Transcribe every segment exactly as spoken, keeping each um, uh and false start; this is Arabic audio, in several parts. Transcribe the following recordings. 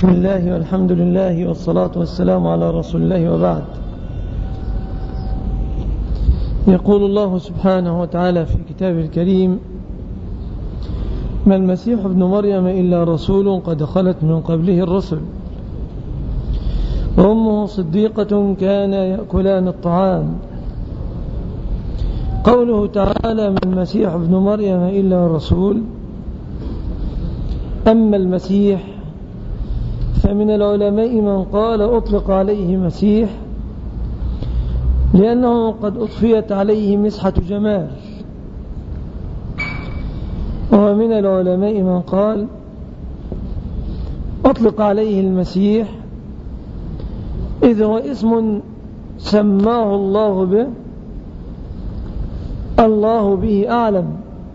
بسم الله والحمد لله والصلاة والسلام على رسول الله وبعد. يقول الله سبحانه وتعالى في كتابه الكريم: ما المسيح ابن مريم إلا رسول قد خلت من قبله الرسل وأمه صديقة كان يأكلان الطعام. قوله تعالى: ما المسيح ابن مريم إلا رسول. أما المسيح فمن العلماء من قال أطلق عليه مسيح لأنه قد أضفيت عليه مسحة جمال، ومن العلماء من قال أطلق عليه المسيح إذ هو اسم سماه الله به الله به أعلم،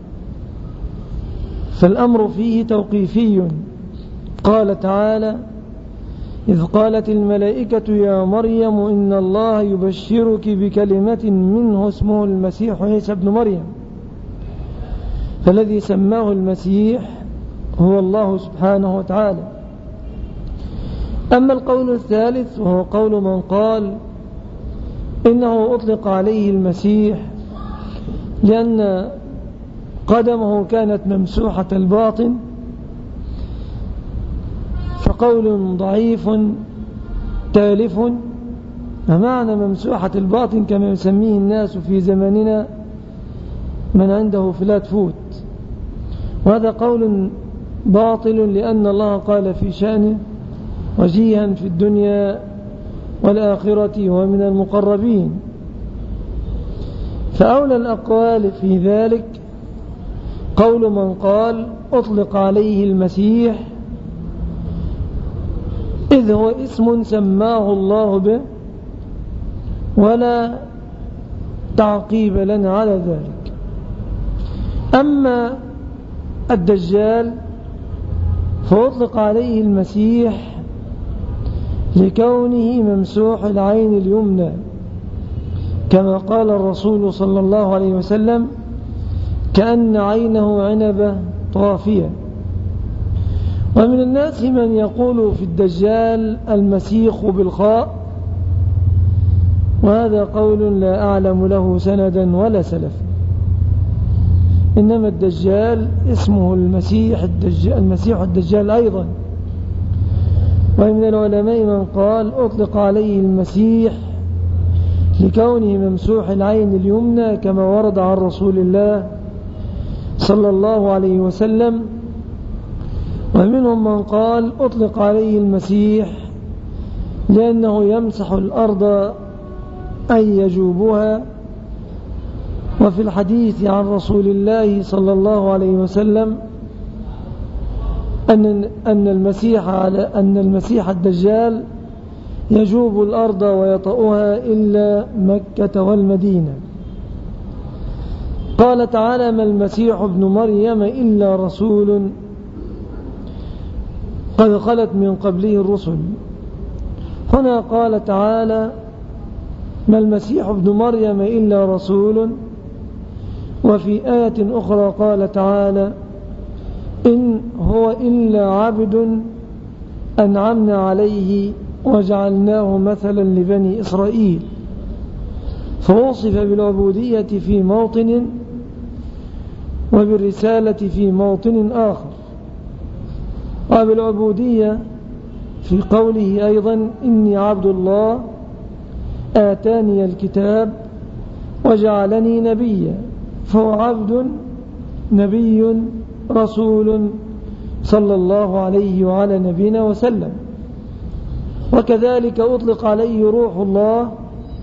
فالأمر فيه توقيفي. قال تعالى: إذ قالت الملائكة يا مريم إن الله يبشرك بكلمة منه اسمه المسيح عيسى ابن مريم، فالذي سماه المسيح هو الله سبحانه وتعالى. أما القول الثالث وهو قول من قال إنه أطلق عليه المسيح لأن قدمه كانت ممسوحة الباطن، فقول ضعيف تالف. ومعنى ممسوحة الباطن كما يسميه الناس في زماننا من عنده فلات فوت، وهذا قول باطل لأن الله قال في شأنه: وجيها في الدنيا والآخرة ومن المقربين. فأولى الأقوال في ذلك قول من قال أطلق عليه المسيح إذ هو اسم سماه الله به ولا تعقيب لنا على ذلك. أما الدجال فأطلق عليه المسيح لكونه ممسوح العين اليمنى، كما قال الرسول صلى الله عليه وسلم: كأن عينه عنبة طافية. ومن الناس من يقول في الدجال المسيح بالخاء، وهذا قول لا أعلم له سندا ولا سلف، إنما الدجال اسمه المسيح الدجال, المسيح الدجال أيضا. ومن العلماء من قال أطلق عليه المسيح لكونه ممسوح العين اليمنى كما ورد عن رسول الله صلى الله عليه وسلم. ومنهم من قال أطلق عليه المسيح لأنه يمسح الأرض أي يجوبها. وفي الحديث عن رسول الله صلى الله عليه وسلم أن أن المسيح على أن المسيح الدجال يجوب الأرض ويطأها إلا مكة والمدينة. قال تعالى: ما المسيح ابن مريم إلا رسول قد خلت من قبله الرسل. هنا قال تعالى: ما المسيح ابن مريم إلا رسول. وفي آية أخرى قال تعالى: إن هو إلا عبد أنعمنا عليه وجعلناه مثلا لبني إسرائيل. فوصف بالعبودية في موطن وبالرسالة في موطن آخر، وبالعبودية في قوله أيضا: إني عبد الله آتاني الكتاب وجعلني نبيا. فهو عبد نبي رسول صلى الله عليه وعلى نبينا وسلم. وكذلك أطلق عليه روح الله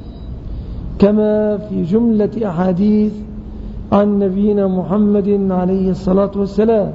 كما في جملة أحاديث عن نبينا محمد عليه الصلاة والسلام.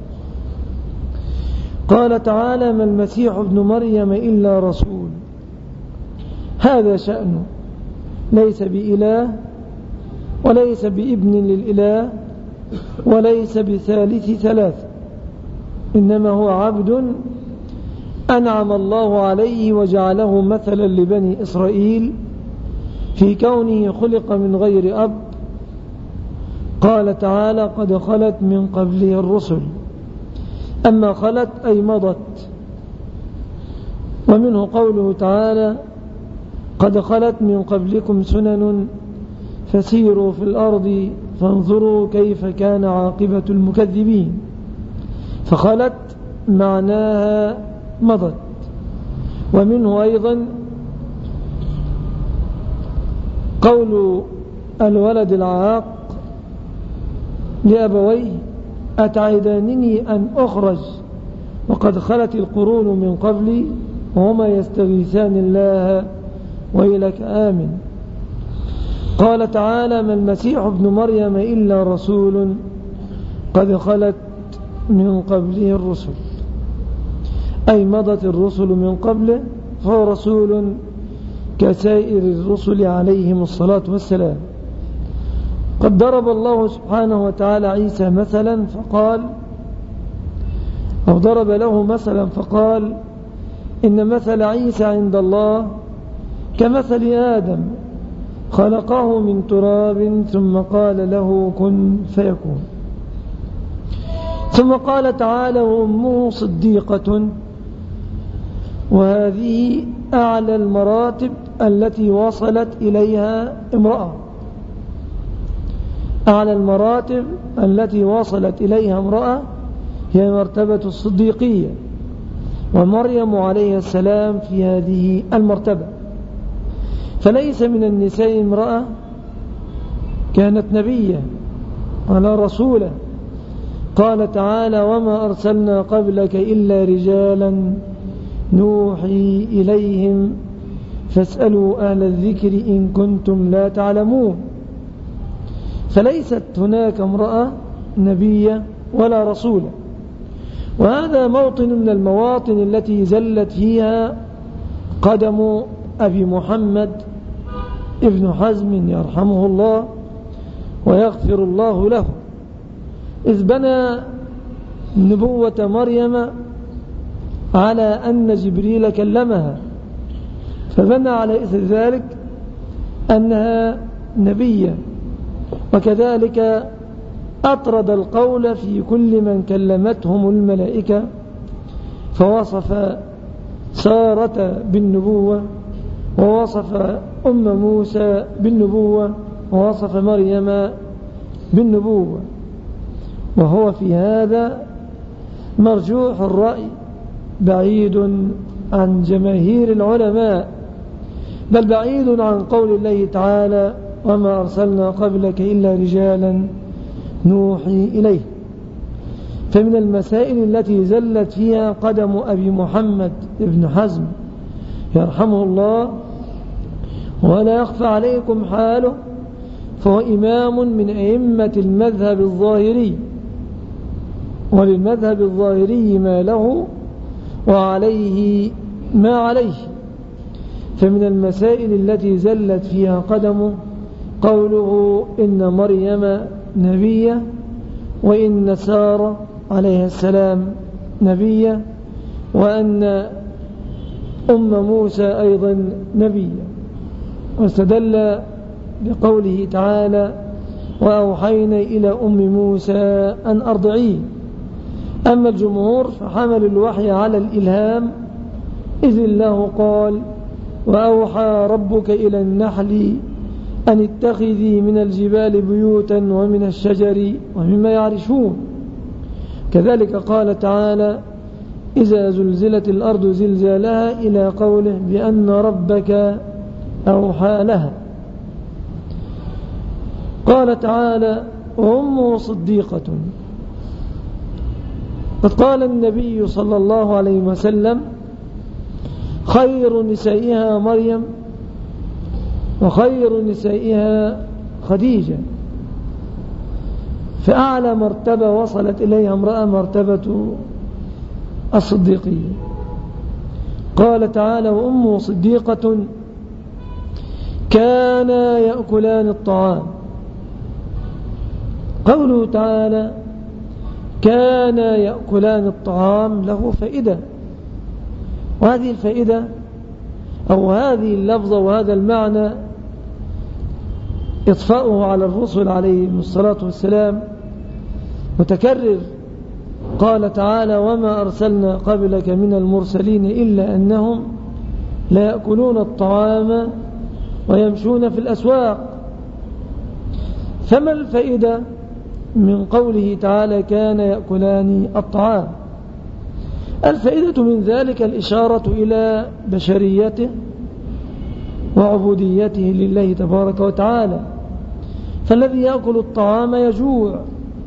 قال تعالى: ما المسيح ابن مريم إلا رسول. هذا شأنه، ليس بإله وليس بابن للإله وليس بثالث ثلاثة، إنما هو عبد أنعم الله عليه وجعله مثلا لبني إسرائيل في كونه خلق من غير أب. قال تعالى: قد خلت من قبله الرسل. أما خلت أي مضت، ومنه قوله تعالى قد خلت من قبلكم سنن فسيروا في الأرض فانظروا كيف كان عاقبة المكذبين. فخلت معناها مضت. ومنه أيضا قول الولد العاق لأبويه أتعدانني أن أخرج وقد خلت القرون من قبلي وهما يستغيثان الله ويلك آمن. قال تعالى ما المسيح ابن مريم إلا رسول قد خلت من قبله الرسل، أي مضت الرسل من قبله، فهو رسول كسائر الرسل عليهم الصلاة والسلام. قد ضرب الله سبحانه وتعالى عيسى مثلا فقال أو ضرب له مثلا فقال إن مثل عيسى عند الله كمثل آدم خلقه من تراب ثم قال له كن فيكون. ثم قال تعالى وأمه صديقة، وهذه أعلى المراتب التي وصلت إليها امرأة، أعلى المراتب التي وصلت إليها امرأة هي مرتبة الصديقية، ومريم عليه السلام في هذه المرتبة. فليس من النساء امرأة كانت نبية ولا رسولة. قال تعالى وما أرسلنا قبلك إلا رجالا نوحي إليهم فاسألوا أهل الذكر إن كنتم لا تعلمون. فليست هناك امرأة نبية ولا رسولة، وهذا موطن من المواطن التي زلت فيها قدم أبي محمد ابن حزم يرحمه الله ويغفر الله له، إذ بنى نبوة مريم على أن جبريل كلمها، فبنى على إثر ذلك أنها نبية. وكذلك أطرد القول في كل من كلمتهم الملائكة، فوصف سارة بالنبوة، ووصف أم موسى بالنبوة، ووصف مريم بالنبوة. وهو في هذا مرجوح الرأي بعيد عن جماهير العلماء، بل بعيد عن قول الله تعالى وما أرسلنا قبلك إلا رجالا نوحي إليه. فمن المسائل التي زلت فيها قدم أبي محمد ابن حزم يرحمه الله ولا يخفى عليكم حاله، فهو إمام من أئمة المذهب الظاهري، وللمذهب الظاهري ما له وعليه ما عليه. فمن المسائل التي زلت فيها قدمه قوله إن مريم نبية، وإن سارة عليه السلام نبية، وأن أم موسى أيضا نبية. واستدل بقوله تعالى وأوحينا إلى أم موسى أن أرضعيه. أما الجمهور فحمل الوحي على الإلهام، إذ الله قال وأوحى ربك إلى النحل أن اتخذي من الجبال بيوتا ومن الشجر ومما يعرشون. كذلك قال تعالى إذا زلزلت الأرض زلزالها إلى قوله بأن ربك أوحى لها. قال تعالى وأمه صديقة. قد قال النبي صلى الله عليه وسلم خير نسائها مريم وخير نسائها خديجة. فأعلى مرتبة وصلت إليها امرأة مرتبة الصديقية. قال تعالى وأمه صديقة كانا يأكلان الطعام. قوله تعالى كانا يأكلان الطعام له فائدة، وهذه الفائدة أو هذه اللفظة وهذا المعنى إطفاؤه على الرسل عليهم الصلاة والسلام متكرر قال تعالى وما أرسلنا قبلك من المرسلين إلا أنهم لا يأكلون الطعام ويمشون في الأسواق. فما الفائدة من قوله تعالى كان يأكلان الطعام؟ الفائدة من ذلك الإشارة إلى بشريته وعبوديته لله تبارك وتعالى. فالذي يأكل الطعام يجوع،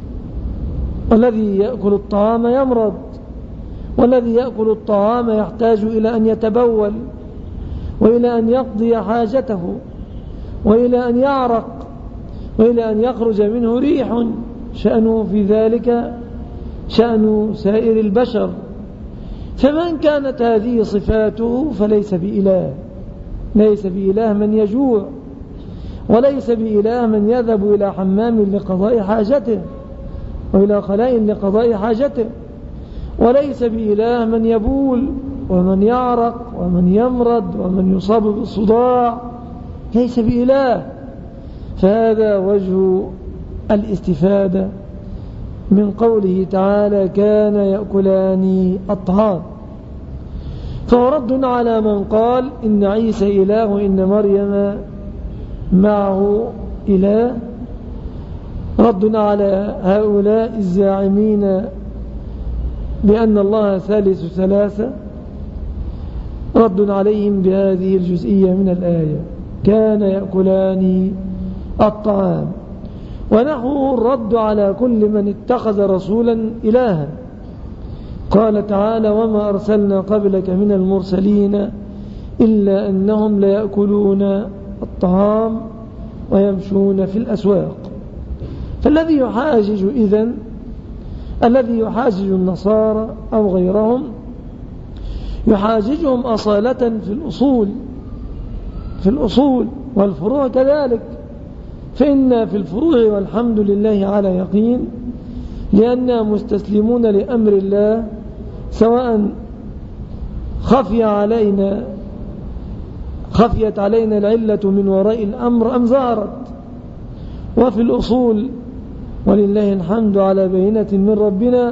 والذي يأكل الطعام يمرض، والذي يأكل الطعام يحتاج إلى أن يتبول، وإلى أن يقضي حاجته، وإلى أن يعرق، وإلى أن يخرج منه ريح، شأنه في ذلك شأن سائر البشر. فمن كانت هذه صفاته فليس بإله. ليس بإله من يجوع، وليس بإله من يذهب إلى حمام لقضاء حاجته، وإلى خلاء لقضاء حاجته، وليس بإله من يبول ومن يعرق ومن يمرض ومن يصاب بالصداع. ليس بإله. فهذا وجه الاستفادة من قوله تعالى كان يأكلان الطعام. فهو رد على من قال إن عيسى إله وإن مريم معه إله، رد على هؤلاء الزاعمين بأن الله ثالث ثلاثة، رد عليهم بهذه الجزئية من الآية كان يأكلان الطعام. ونحوه الرد على كل من اتخذ رسولا إلها. قال تعالى وما أرسلنا قبلك من المرسلين إلا أنهم ليأكلون الطعام ويمشون في الأسواق. فالذي يحاجج إذن الذي يحاجج النصارى أو غيرهم يحاججهم أصالة في الأصول في الأصول والفروع كذلك. فإن في الفروع والحمد لله على يقين، لأننا مستسلمون لأمر الله سواء خفي علينا خفيت علينا العلة من وراء الأمر أم ظهرت. وفي الأصول ولله الحمد على بينة من ربنا،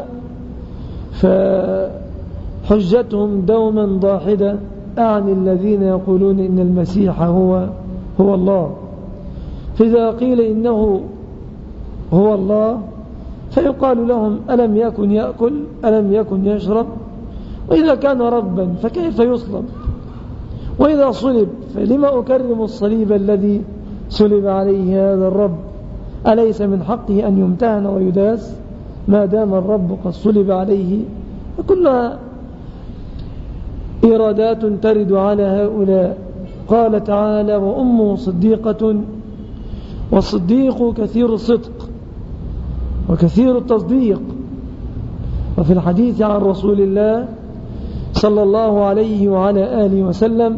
فحجتهم دوما ضاحدة أعني الذين يقولون إن المسيح هو هو الله. فإذا قيل إنه هو الله فيقال لهم ألم يكن يأكل ألم يكن يشرب؟ وإذا كان ربا فكيف يصلب؟ وإذا صلب فلما أكرم الصليب الذي صلب عليه هذا الرب؟ أليس من حقه أن يمتهن ويداس ما دام الرب قد صلب عليه؟ كلها إرادات ترد على هؤلاء. قال تعالى وأمه صديقة، والصديق كثير الصدق وكثير التصديق. وفي الحديث عن رسول الله صلى الله عليه وعلى آله وسلم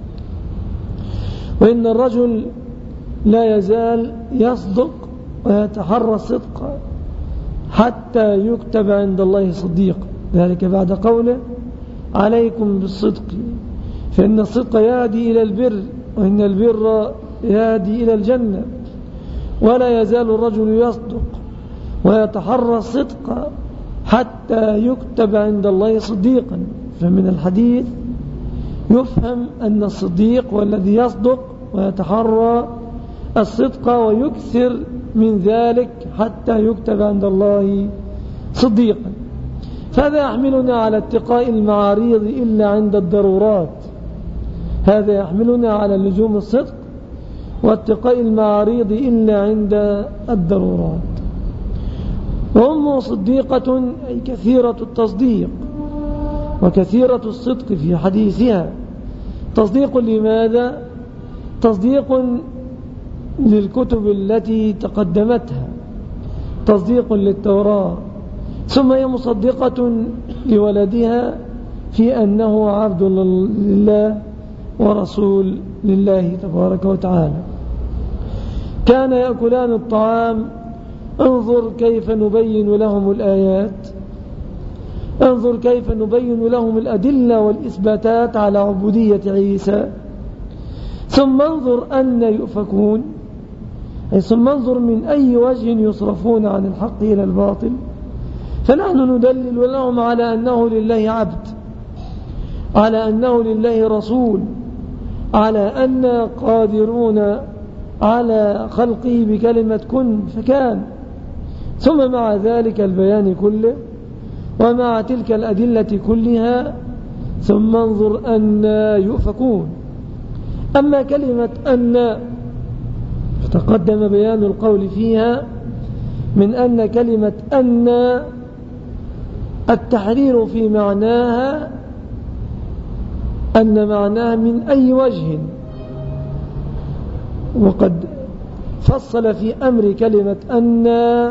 وإن الرجل لا يزال يصدق ويتحرى الصدق حتى يكتب عند الله صديق. ذلك بعد قوله عليكم بالصدق فإن الصدق يهدي إلى البر وإن البر يهدي إلى الجنة. ولا يزال الرجل يصدق ويتحرى الصدق حتى يكتب عند الله صديقا. فمن الحديث يفهم أن الصديق والذي يصدق ويتحرى الصدق ويكثر من ذلك حتى يكتب عند الله صديقا. فهذا يحملنا على اتقاء المعاريض إلا عند الضرورات. هذا يحملنا على لزوم الصدق واتقاء المعاريض إلا عند الضرورات. وأمه صديقة أي كثيرة التصديق وكثيرة الصدق في حديثها. تصديق لماذا؟ تصديق للكتب التي تقدمتها، تصديق للتوراة، ثم هي مصدقة لولدها في أنه عبد لله ورسول لله تبارك وتعالى. كان يأكلان الطعام. انظر كيف نبين لهم الآيات، انظر كيف نبين لهم الأدلة والإثباتات على عبودية عيسى. ثم انظر أن يؤفكون، ثم انظر من أي وجه يصرفون عن الحق إلى الباطل. فنحن ندلل لهم على أنه لله عبد، على أنه لله رسول، على أن قادرون على خلقه بكلمة كن فكان. ثم مع ذلك البيان كله ومع تلك الأدلة كلها ثم انظر أن يؤفكون. أما كلمة أن فتقدم بيان القول فيها من أن كلمة أن التحرير في معناها أن معناها من أي وجه، وقد فصل في أمر كلمة أن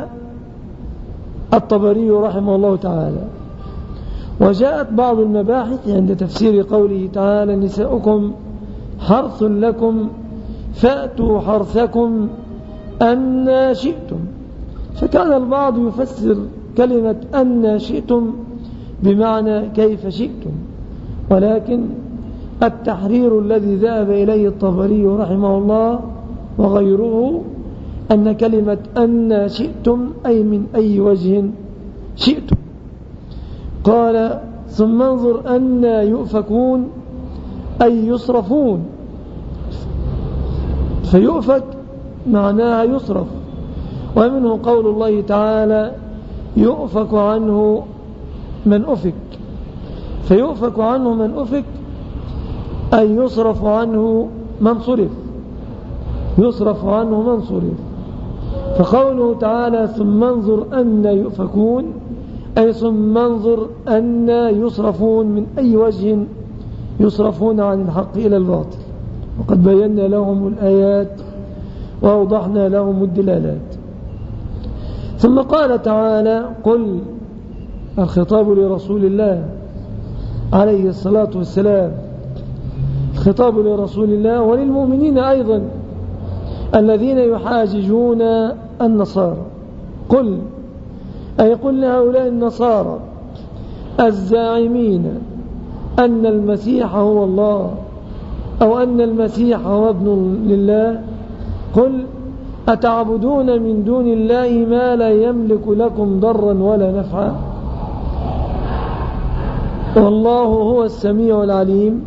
الطبري رحمه الله تعالى. وجاءت بعض المباحث عند تفسير قوله تعالى نساؤكم حرث لكم فأتوا حرثكم أن شئتم، فكان البعض يفسر كلمة أن شئتم بمعنى كيف شئتم، ولكن التحرير الذي ذهب إليه الطبري رحمه الله وغيره أن كلمة أن شئتم أي من أي وجه شئتم. قال ثم انظر أن يؤفكون أي يصرفون، فيؤفك معناها يصرف، ومنه قول الله تعالى يؤفك عنه من أفك، فيؤفك عنه من أفك أي يصرف عنه من صرف، يصرف عنه من صرف. فقوله تعالى ثم انظر أن يؤفكون أي ثم انظر أن يصرفون من أي وجه يصرفون عن الحق إلى الباطل، وقد بينا لهم الآيات وأوضحنا لهم الدلالات. ثم قال تعالى قل، الخطاب لرسول الله عليه الصلاة والسلام، الخطاب لرسول الله وللمؤمنين أيضا الذين يحاججون النصارى. قل أي قل لهؤلاء النصارى الزاعمين أن المسيح هو الله أو أن المسيح هو ابن لله، قل أتعبدون من دون الله ما لا يملك لكم ضرا ولا نفعا والله هو السميع العليم.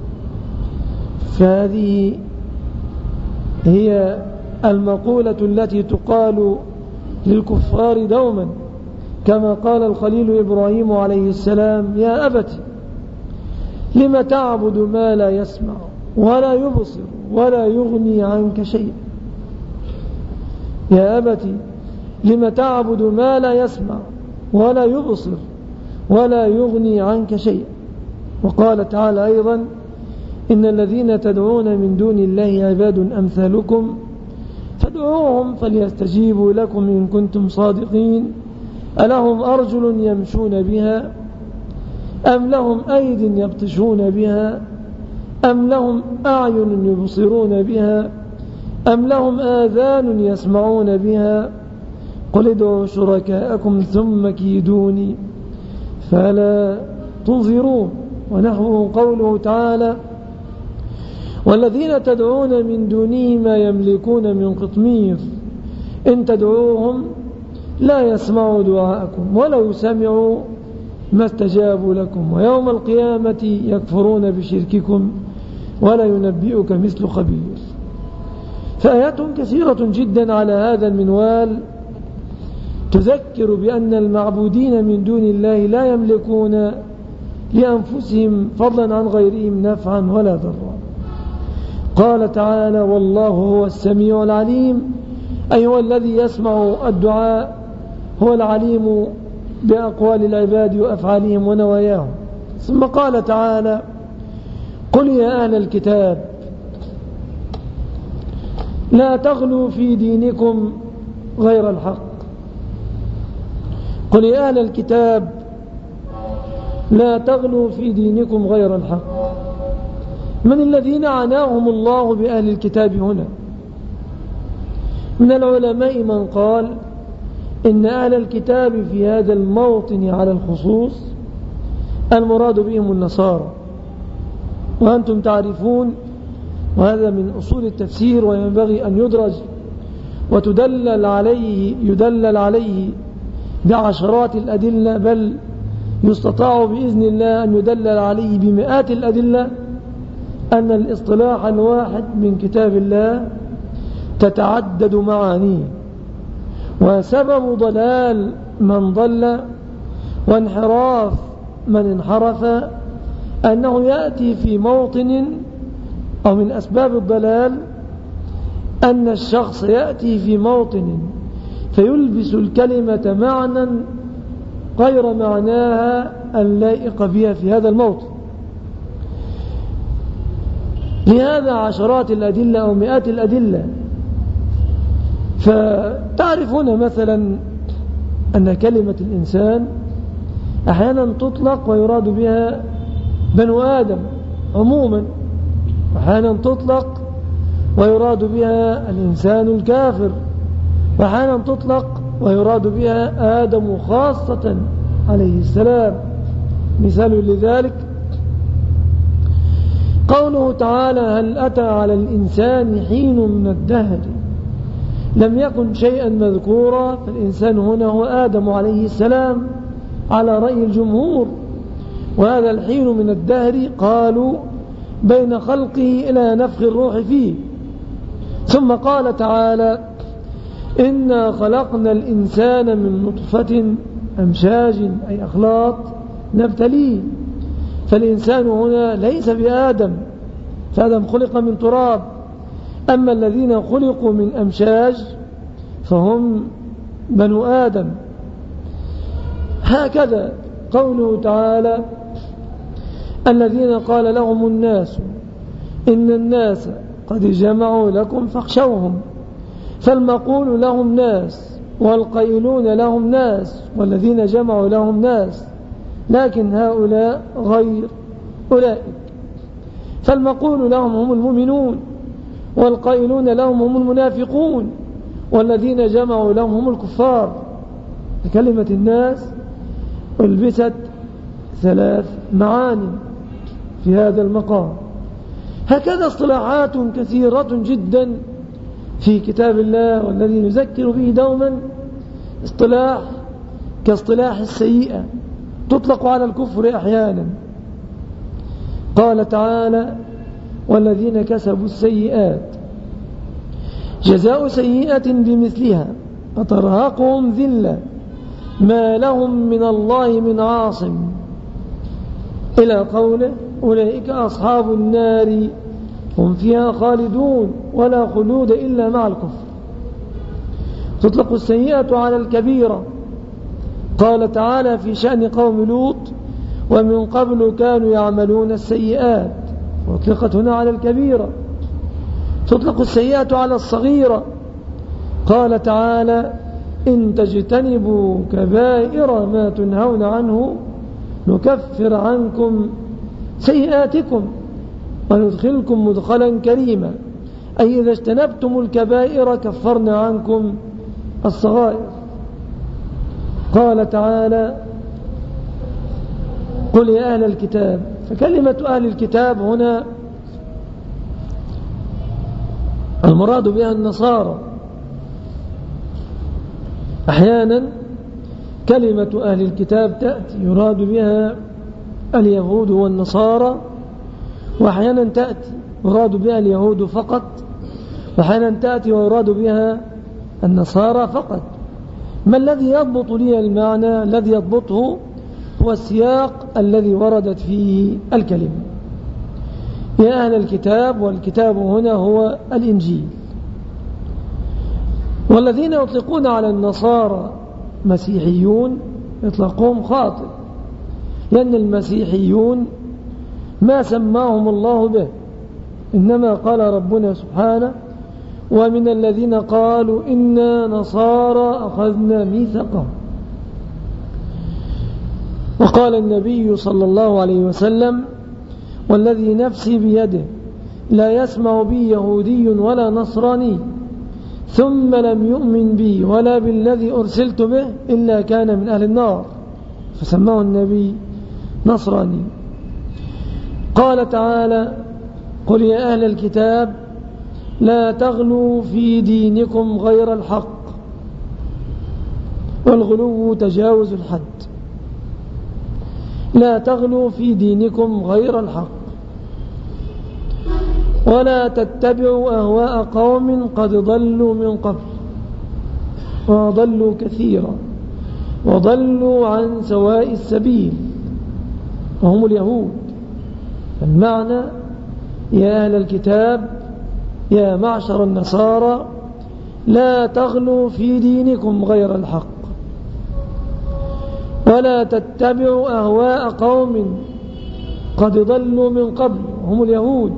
فهذه هي المقولة التي تقال للكفار دوما، كما قال الخليل إبراهيم عليه السلام يا أبت لم تعبد ما لا يسمع ولا يبصر ولا يغني عنك شيئا، يا أبت لم تعبد ما لا يسمع ولا يبصر ولا يغني عنك شيئا. وقال تعالى أيضا إن الذين تدعون من دون الله عباد أمثالكم فادعوهم فليستجيبوا لكم إن كنتم صادقين ألهم أرجل يمشون بها أم لهم أيد يبطشون بها أم لهم أعين يبصرون بها أم لهم آذان يسمعون بها قل ادعوا شركاءكم ثم كيدوني فلا تنظرون. ونحوه قوله تعالى والذين تدعون من دونه ما يملكون من قطمير إن تدعوهم لا يسمعوا دعاءكم ولو سمعوا ما استجابوا لكم ويوم القيامة يكفرون بشرككم ولا ينبئك مثل خبير. فآيات كثيرة جدا على هذا المنوال تذكر بأن المعبودين من دون الله لا يملكون لأنفسهم فضلا عن غيرهم نفعا ولا ضرا. قال تعالى والله هو السميع العليم أي هو الذي يسمع الدعاء، هو العليم بأقوال العباد وأفعالهم ونواياهم. ثم قال تعالى قل يا أهل الكتاب لا تغلوا في دينكم غير الحق. قل يا أهل الكتاب لا تغلوا في دينكم غير الحق. من الذين عناهم الله بأهل الكتاب هنا؟ من العلماء من قال إن أهل الكتاب في هذا الموطن على الخصوص المراد بهم النصارى، وأنتم تعرفون وهذا من أصول التفسير وينبغي أن يدرج وتدلل عليه يدلل عليه بعشرات الأدلة، بل يستطاع بإذن الله أن يدلل عليه بمئات الأدلة أن الاصطلاح الواحد من كتاب الله تتعدد معانيه. وسبب ضلال من ضل وانحراف من انحرف أنه يأتي في موطن، أو من أسباب الضلال أن الشخص يأتي في موطن فيلبس الكلمة معنى غير معناها اللائق بها في هذا الموطن. لهذا عشرات الأدلة أو مئات الأدلة. فتعرفون مثلا أن كلمة الإنسان أحيانا تطلق ويراد بها بنو آدم عموما، وأحيانا تطلق ويراد بها الإنسان الكافر، وأحيانا تطلق ويراد بها آدم خاصة عليه السلام. مثال لذلك قوله تعالى: هل أتى على الإنسان حين من الدهر لم يكن شيئا مذكورا. فالإنسان هنا هو آدم عليه السلام على رأي الجمهور، وهذا الحين من الدهر قالوا بين خلقه إلى نفخ الروح فيه. ثم قال تعالى: إنا خلقنا الإنسان من نطفة أمشاج أي أخلاط نبتليه. فالإنسان هنا ليس بآدم، فآدم خلق من تراب، أما الذين خلقوا من أمشاج فهم بنو آدم. هكذا قوله تعالى: الذين قال لهم الناس إن الناس قد جمعوا لكم فاخشوهم. فالمقول لهم ناس، والقائلون لهم ناس، والذين جمعوا لهم ناس، لكن هؤلاء غير أولئك. فالمقول لهم هم المؤمنون، والقائلون لهم هم المنافقون، والذين جمعوا لهم هم الكفار. كلمة الناس ألبست ثلاث معاني في هذا المقام. هكذا اصطلاحات كثيرة جدا في كتاب الله، والذي نذكر به دوما اصطلاح كاصطلاح السيئة، تطلق على الكفر أحيانا. قال تعالى: والذين كسبوا السيئات جزاء سيئة بمثلها فترهقهم ذلة ما لهم من الله من عاصم، إلى قوله: أولئك أصحاب النار هم فيها خالدون ولا خلود إلا مع الكفر. تطلق السيئة على الكبيرة. قال تعالى في شأن قوم لوط: ومن قبل كانوا يعملون السيئات، وأطلقت هنا على الكبيرة. تطلق السيئة على الصغيرة. قال تعالى: إن تجتنبوا كبائر ما تنهون عنه نكفر عنكم سيئاتكم وندخلكم مدخلا كريما، أي إذا اجتنبتم الكبائر كفرنا عنكم الصغائر. قال تعالى: قل يا أهل الكتاب. فكلمة أهل الكتاب هنا المراد بها النصارى. أحيانا كلمة أهل الكتاب تأتي يراد بها اليهود والنصارى، وأحيانا تأتي يراد بها اليهود فقط، وأحيانا تأتي ويراد بها النصارى فقط. ما الذي يضبط لي المعنى؟ الذي يضبطه هو السياق الذي وردت فيه الكلمة. يا أهل الكتاب، والكتاب هنا هو الإنجيل. والذين يطلقون على النصارى مسيحيون إطلاقهم خاطئ، لأن المسيحيون ما سماهم الله به، إنما قال ربنا سبحانه: ومن الذين قالوا إنا نصارى أخذنا ميثاقهم. وقال النبي صلى الله عليه وسلم: والذي نفسي بيده لا يسمع بي يهودي ولا نصراني ثم لم يؤمن بي ولا بالذي أرسلت به إلا كان من أهل النار، فسماه النبي نصراني. قال تعالى: قل يا أهل الكتاب لا تغلوا في دينكم غير الحق والغلو تجاوز الحد. لا تغلوا في دينكم غير الحق، ولا تتبعوا أهواء قوم قد ضلوا من قبل وضلوا كثيرا وضلوا عن سواء السبيل وهم اليهود. المعنى: يا أهل الكتاب، يا معشر النصارى، لا تغلوا في دينكم غير الحق، ولا تتبعوا أهواء قوم قد ضلوا من قبل هم اليهود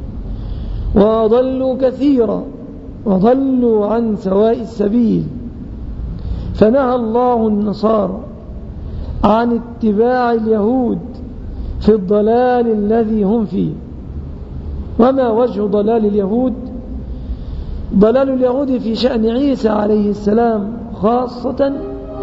وضلوا كثيرا وضلوا عن سواء السبيل. فنهى الله النصارى عن اتباع اليهود في الضلال الذي هم فيه. وما وجه ضلال اليهود؟ ضلال اليهود في شأن عيسى عليه السلام خاصة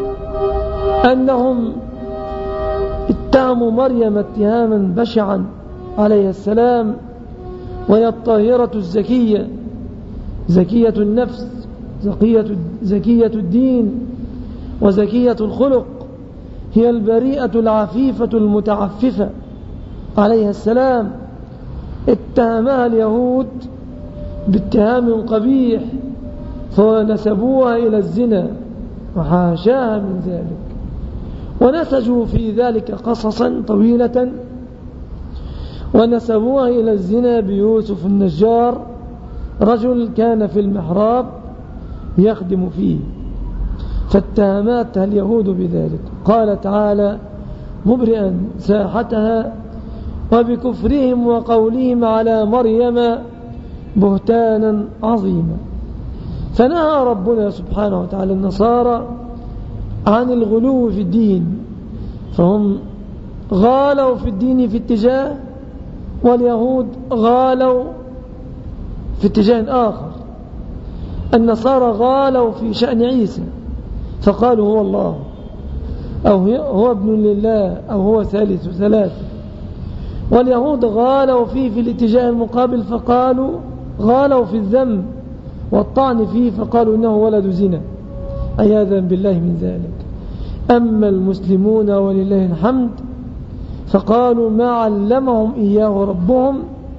أنهم اتهموا مريم اتهاما بشعا عليه السلام، وهي الطاهرة الزكية، زكية النفس، زكية, زكية الدين، وزكية الخلق، هي البريئة العفيفة المتعففة عليه السلام. اتهمها اليهود باتهام قبيح فنسبوها إلى الزنا وحاشاها من ذلك، ونسجوا في ذلك قصصا طويلة، ونسبوها إلى الزنا بيوسف النجار، رجل كان في المحراب يخدم فيه، فاتهمتها اليهود بذلك. قال تعالى مبرئا ساحتها: وبكفرهم وقولهم على مريم بهتانا عظيما. فنهى ربنا سبحانه وتعالى النصارى عن الغلو في الدين، فهم غالوا في الدين في اتجاه، واليهود غالوا في اتجاه آخر. النصارى غالوا في شأن عيسى فقالوا هو الله، أو هو ابن لله، أو هو ثالث ثلاثة. واليهود غالوا فيه في الاتجاه المقابل فقالوا، غالوا في الذنب والطعن فيه فقالوا إنه ولد زنا، عياذا بالله من ذلك. أما المسلمون ولله الحمد فقالوا ما علمهم إياه ربهم،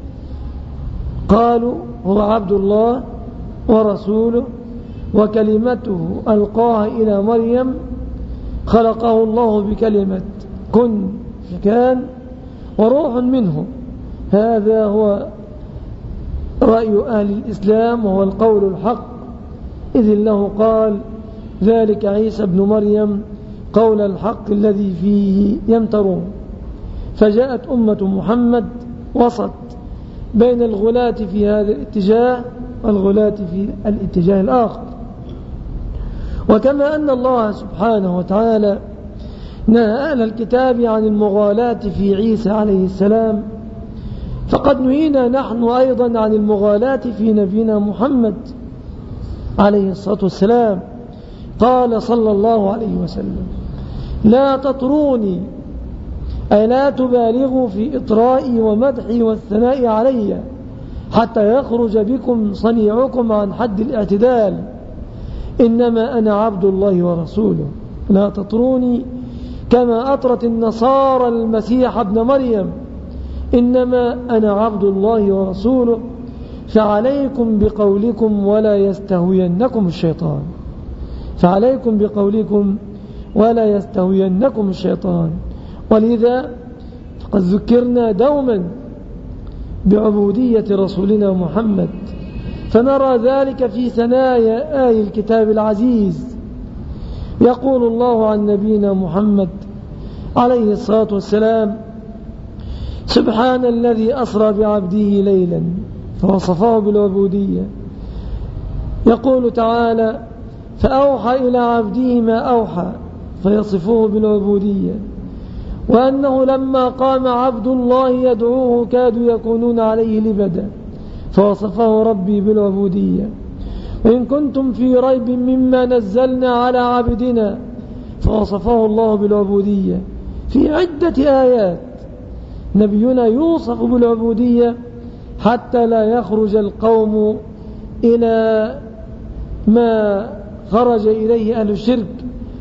قالوا هو عبد الله ورسوله وكلمته ألقاها إلى مريم، خلقه الله بكلمة كن فكان وروح منه. هذا هو رأي أهل الإسلام وهو القول الحق، إذ الله قال ذلك عيسى ابن مريم قول الحق الذي فيه يمترون. فجاءت أمة محمد وسط بين الغلاة في هذا الاتجاه والغلاة في الاتجاه الآخر. وكما أن الله سبحانه وتعالى نهى أهل الكتاب عن المغالاة في عيسى عليه السلام، فقد نهينا نحن أيضا عن المغالاة في نبينا محمد عليه الصلاة والسلام. قال صلى الله عليه وسلم لا تطروني، أي لا تبالغوا في إطرائي ومدحي والثناء علي حتى يخرج بكم صنيعكم عن حد الاعتدال، إنما أنا عبد الله ورسوله. لا تطروني كما أطرت النصارى المسيح ابن مريم، إنما أنا عبد الله ورسوله، فعليكم بقولكم ولا يستهوينكم الشيطان، فعليكم بقولكم ولا يستهوينكم الشيطان. ولذا فقد ذكرنا دوما بعبودية رسولنا محمد، فنرى ذلك في ثنايا آي الكتاب العزيز. يقول الله عن نبينا محمد عليه الصلاة والسلام سبحان الذي أسرى بعبده ليلا، فوصفه بالعبودية. يقول تعالى فأوحى إلى عبده ما أوحى، فيصفه بالعبودية. وأنه لما قام عبد الله يدعوه كادوا يكونون عليه لبدا، فوصفه ربي بالعبودية. وإن كنتم في ريب مما نزلنا على عبدنا، فوصفه الله بالعبودية. في عدة آيات نبينا يوصف بالعبودية حتى لا يخرج القوم إلى ما خرج إليه أهل الشرك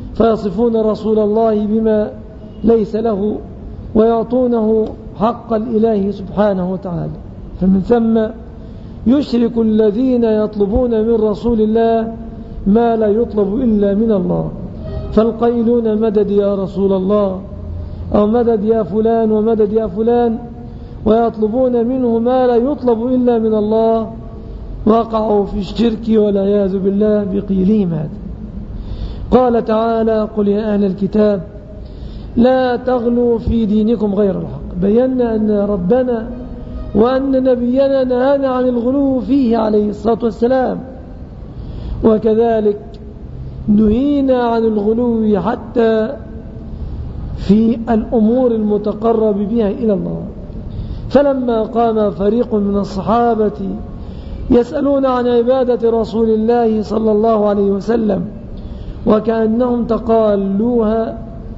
فيصفون رسول الله بما ليس له ويعطونه حق الإله سبحانه وتعالى. فمن ثم يشرك الذين يطلبون من رسول الله ما لا يطلب إلا من الله، فالقائلون مدد يا رسول الله أو مدد يا فلان ومدد يا فلان ويطلبون منه ما لا يطلب إلا من الله وقعوا في الشرك والعياذ بالله بقيلهم هذا. قال تعالى: قل يا أهل الكتاب لا تغلوا في دينكم غير الحق. بينا أن ربنا وأن نبينا نهانا عن الغلو فيه عليه الصلاة والسلام، وكذلك نهينا عن الغلو حتى في الأمور المتقرب بها إلى الله. فلما قام فريق من الصحابة يسألون عن عبادة رسول الله صلى الله عليه وسلم وكأنهم تقالوها،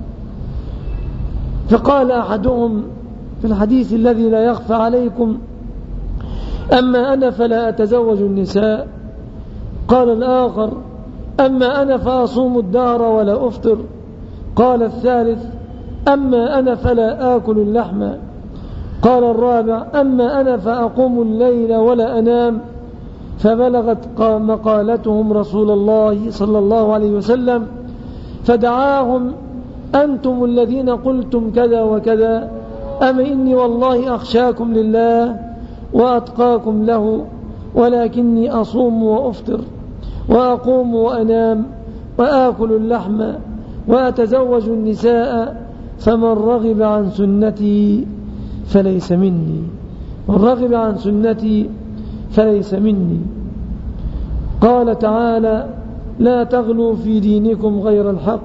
فقال أحدهم في الحديث الذي لا يخفى عليكم: أما أنا فلا أتزوج النساء. قال الآخر: أما أنا فأصوم الدهر ولا أفطر. قال الثالث: أما أنا فلا آكل اللحم. قال الرابع: أما أنا فأقوم الليل ولا أنام. فبلغت مقالتهم رسول الله صلى الله عليه وسلم فدعاهم: أنتم الذين قلتم كذا وكذا، أما إني والله أخشاكم لله وأتقاكم له، ولكني أصوم وأفطر وأقوم وأنام وآكل اللحم وأتزوج النساء، فمن رغب عن سنتي فليس مني من رغب عن سنتي فليس مني. قال تعالى: لا تغلوا في دينكم غير الحق.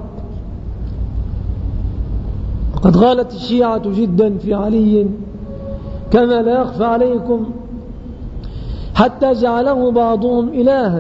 وقد غالت الشيعة جدا في علي كما لا يخفى عليكم، حتى جعله بعضهم إلها.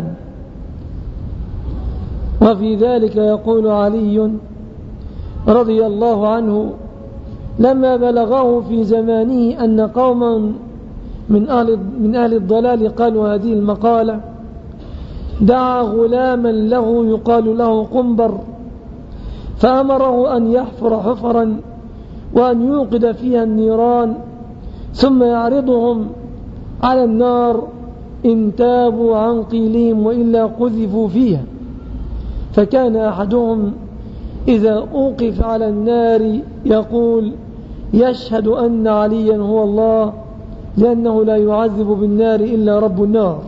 وفي ذلك يقول علي رضي الله عنه: لما بلغه في زمانه أن قوما من أهل, من أهل الضلال قالوا هذه المقالة، دعا غلاما له يقال له قنبر، فأمره أن يحفر حفرا وأن يوقد فيها النيران، ثم يعرضهم على النار إن تابوا عن قيلهم وإلا قذفوا فيها. فكان أحدهم إذا أوقف على النار يقول: يشهد أن عليا هو الله، لأنه لا يعذب بالنار إلا رب النار،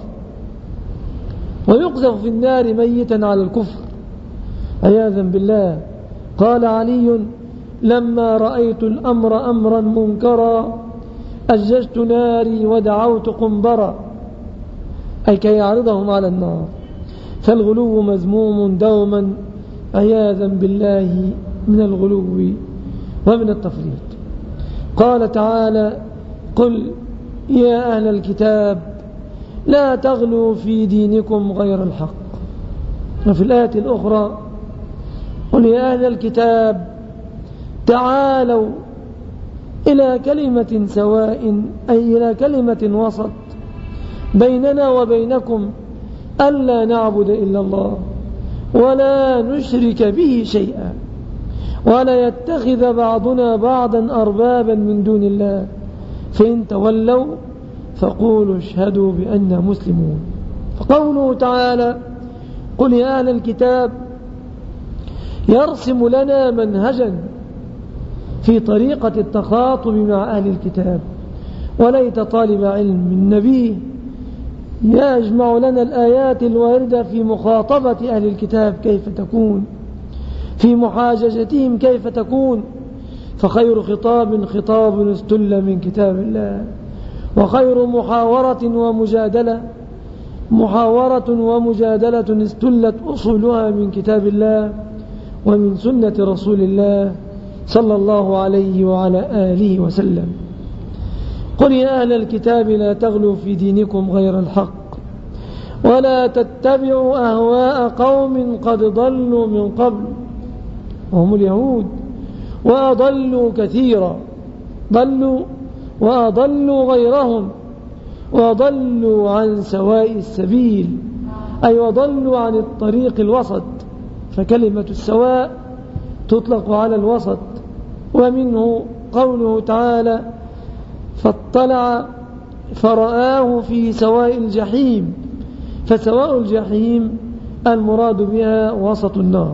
ويقذف في النار ميتا على الكفر عياذا بالله. قال علي: لما رأيت الأمر أمرا منكرا أججت ناري ودعوت قنبرا، أي كي يعرضهم على النار. فالغلو مذموم دوما عياذا بالله من الغلو ومن التفريط. قال تعالى: قل يا أهل الكتاب لا تغلوا في دينكم غير الحق. وفي الآية الأخرى: قل يا أهل الكتاب تعالوا إلى كلمة سواء، أي إلى كلمة وسط بيننا وبينكم ألا نعبد إلا الله ولا نشرك به شيئا ولا يتخذ بعضنا بعضا أربابا من دون الله، فإن تولوا فقولوا اشهدوا بأننا مسلمون. فقوله تعالى: قل يا أهل الكتاب يرسم لنا منهجا في طريقة التخاطب مع أهل الكتاب. وليت طالب علم النبي يجمع لنا الآيات الواردة في مخاطبة أهل الكتاب كيف تكون، في محاججتهم كيف تكون. فخير خطاب خطاب استل من كتاب الله، وخير محاورة ومجادلة محاورة ومجادلة استلت أصولها من كتاب الله ومن سنة رسول الله صلى الله عليه وعلى آله وسلم. قل يا أهل الكتاب لا تغلوا في دينكم غير الحق ولا تتبعوا أهواء قوم قد ضلوا من قبل، وهم اليهود، وأضلوا كثيرا، ضلوا وأضلوا غيرهم، وضلوا عن سواء السبيل، أي وضلوا عن الطريق الوسط. فكلمة السواء تطلق على الوسط. ومنه قوله تعالى فاطلع فرآه في سواء الجحيم، فسواء الجحيم المراد بها وسط النار.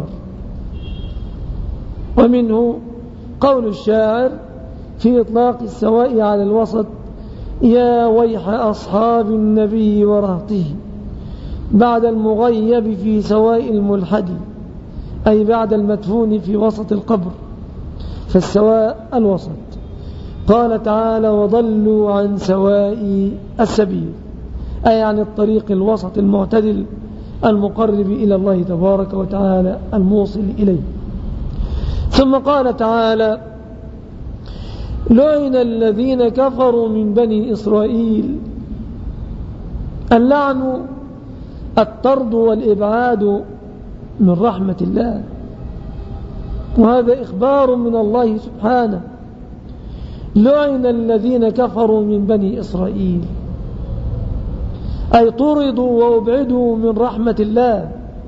ومنه قول الشاعر في إطلاق السواء على الوسط يا ويح أصحاب النبي ورهطه بعد المغيب في سواء الملحد، أي بعد المدفون في وسط القبر، فالسواء الوسط. قال تعالى وضلوا عن سواء السبيل، أي عن الطريق الوسط المعتدل المقرب إلى الله تبارك وتعالى الموصل إليه. ثم قال تعالى لعن الذين كفروا من بني إسرائيل. اللعن الطرد والإبعاد من رحمة الله، وهذا إخبار من الله سبحانه. لعن الذين كفروا من بني إسرائيل، أي طردوا وأبعدوا من رحمة الله.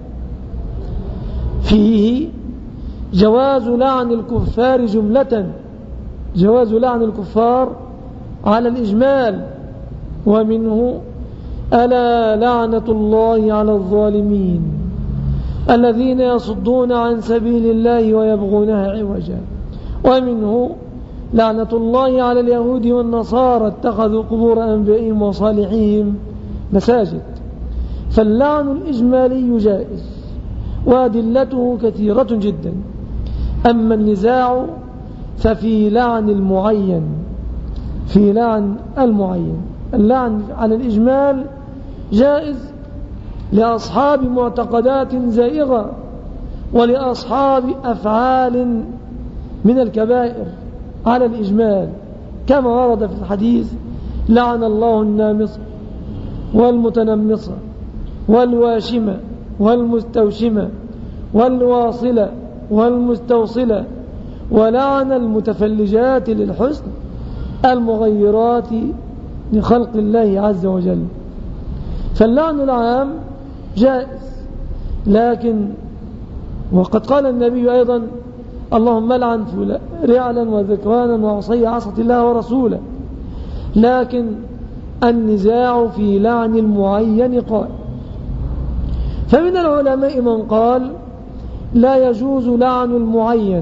فيه جواز لعن الكفار جملة، جواز لعن الكفار على الإجمال. ومنه ألا لعنة الله على الظالمين الذين يصدون عن سبيل الله ويبغونها عوجا. ومنه لعنة الله على اليهود والنصارى اتخذوا قبور أنبيائهم وصالحيهم مساجد. فاللعن الإجمالي جائز وأدلته كثيرة جدا. أما النزاع ففي لعن المعين، في لعن المعين. اللعن على الإجمال جائز لأصحاب معتقدات زائغة ولأصحاب أفعال من الكبائر على الإجمال، كما ورد في الحديث لعن الله النامصة والمتنمصة والواشمة والمستوشمة والواصلة والمستوصلة، ولعن المتفلجات للحسن المغيرات لخلق الله عز وجل. فاللعن العام جائز، لكن وقد قال النبي أيضا اللهم لعن رعلا وذكرانا وعصي عصت الله ورسوله. لكن النزاع في لعن المعين قال. فمن العلماء من قال لا يجوز لعن المعين،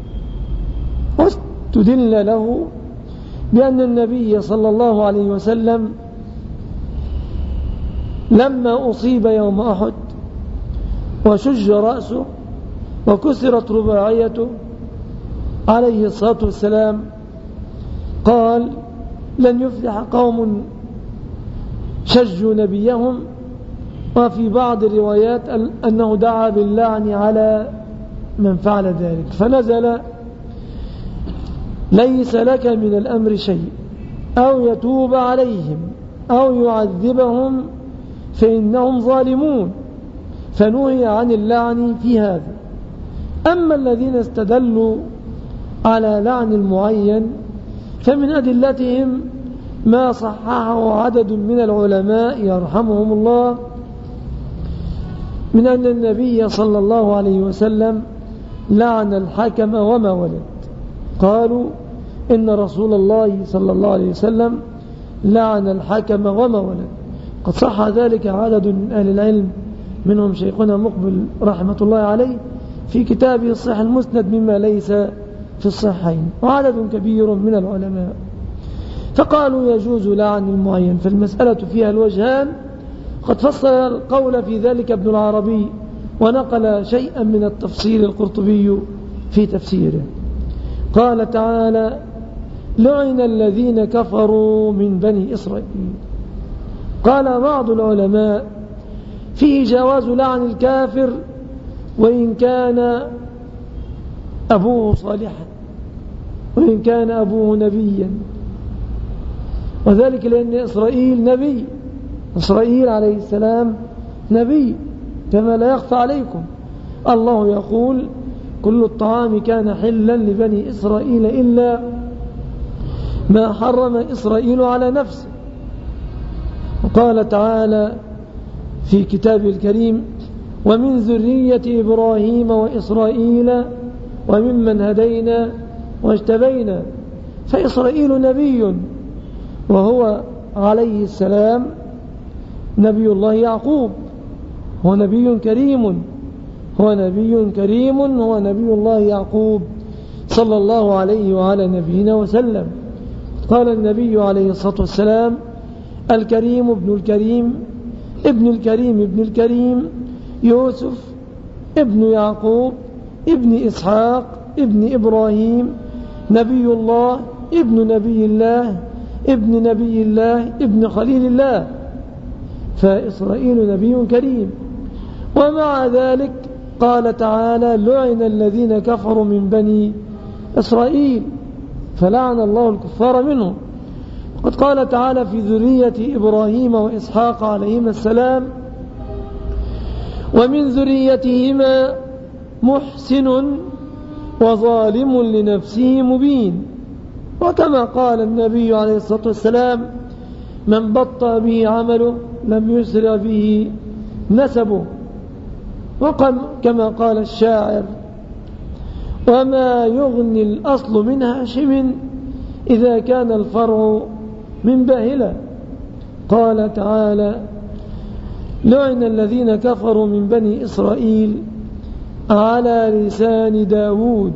واستدل له بأن النبي صلى الله عليه وسلم لما أصيب يوم أحد وشج رأسه وكسرت رباعيته عليه الصلاة والسلام قال لن يفلح قوم شجوا نبيهم. وفي بعض الروايات أنه دعا باللعن على من فعل ذلك، فنزل ليس لك من الأمر شيء أو يتوب عليهم أو يعذبهم فإنهم ظالمون، فنهي عن اللعن في هذا. أما الذين استدلوا على لعن المعين فمن أدلتهم ما صححه عدد من العلماء يرحمهم الله من أن النبي صلى الله عليه وسلم لعن الحكم وما ولد. قالوا إن رسول الله صلى الله عليه وسلم لعن الحكم وما ولد. قد صح ذلك عدد من أهل العلم، منهم شيخنا مقبل رحمة الله عليه في كتابه الصحيح المسند مما ليس في الصحيحين، وعدد كبير من العلماء فقالوا يجوز لعن المعين. فالمسألة فيها الوجهان. قد فصل القول في ذلك ابن العربي ونقل شيئا من التفصيل القرطبي في تفسيره. قال تعالى لعن الذين كفروا من بني إسرائيل. قال بعض العلماء فيه جواز لعن الكافر وإن كان أبوه صالحا وإن كان أبوه نبيا، وذلك لأن إسرائيل نبي، إسرائيل عليه السلام نبي كما لا يخفى عليكم. الله يقول كل الطعام كان حلا لبني إسرائيل إلا ما حرم إسرائيل على نفسه. وقال تعالى في كتابه الكريم ومن ذرية إبراهيم وإسرائيل وممن هدينا واجتبينا. فإسرائيل نبي، وهو عليه السلام نبي الله يعقوب، هو نبي كريم، هو نبي كريم هو نبي الله يعقوب صلى الله عليه وعلى نبينا وسلم. قال النبي عليه الصلاة والسلام: الكريم ابن الكريم ابن الكريم ابن الكريم يوسف ابن يعقوب ابن إسحاق ابن إبراهيم نبي الله ابن نبي الله ابن نبي الله ابن خليل الله. فإسرائيل نبي كريم. ومع ذلك قال تعالى: لعن الذين كفروا من بني إسرائيل، فلعن الله الكفار منهم. وقد قال تعالى في ذرية إبراهيم وإسحاق عليهما السلام: ومن ذريتهما محسن وظالم لنفسه مبين. وكما قال النبي عليه الصلاة والسلام: من بطأ به عمله لم يسرع به نسبه. وكما قال الشاعر: وما يغني الأصل من هاشم إذا كان الفرع من باهلة. قال تعالى: لعن الذين كفروا من بني إسرائيل على لسان داود،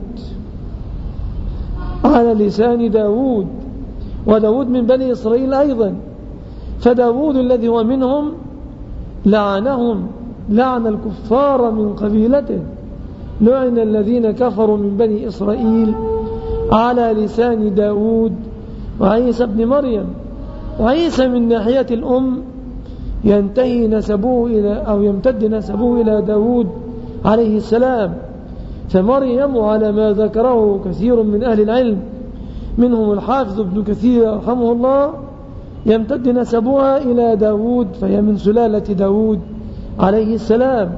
على لسان داود، وداود من بني إسرائيل أيضا. فداود الذي هو منهم لعنهم، لعن الكفار من قبيلته. لعن الذين كفروا من بني إسرائيل على لسان داود وعيسى بن مريم. وعيسى من ناحية الأم ينتهي نسبه إلى أو يمتد نسبه إلى داود عليه السلام. فمريم على ما ذكره كثير من أهل العلم منهم الحافظ ابن كثير رحمه الله يمتد نسبها إلى داود، فهي من سلالة داود عليه السلام.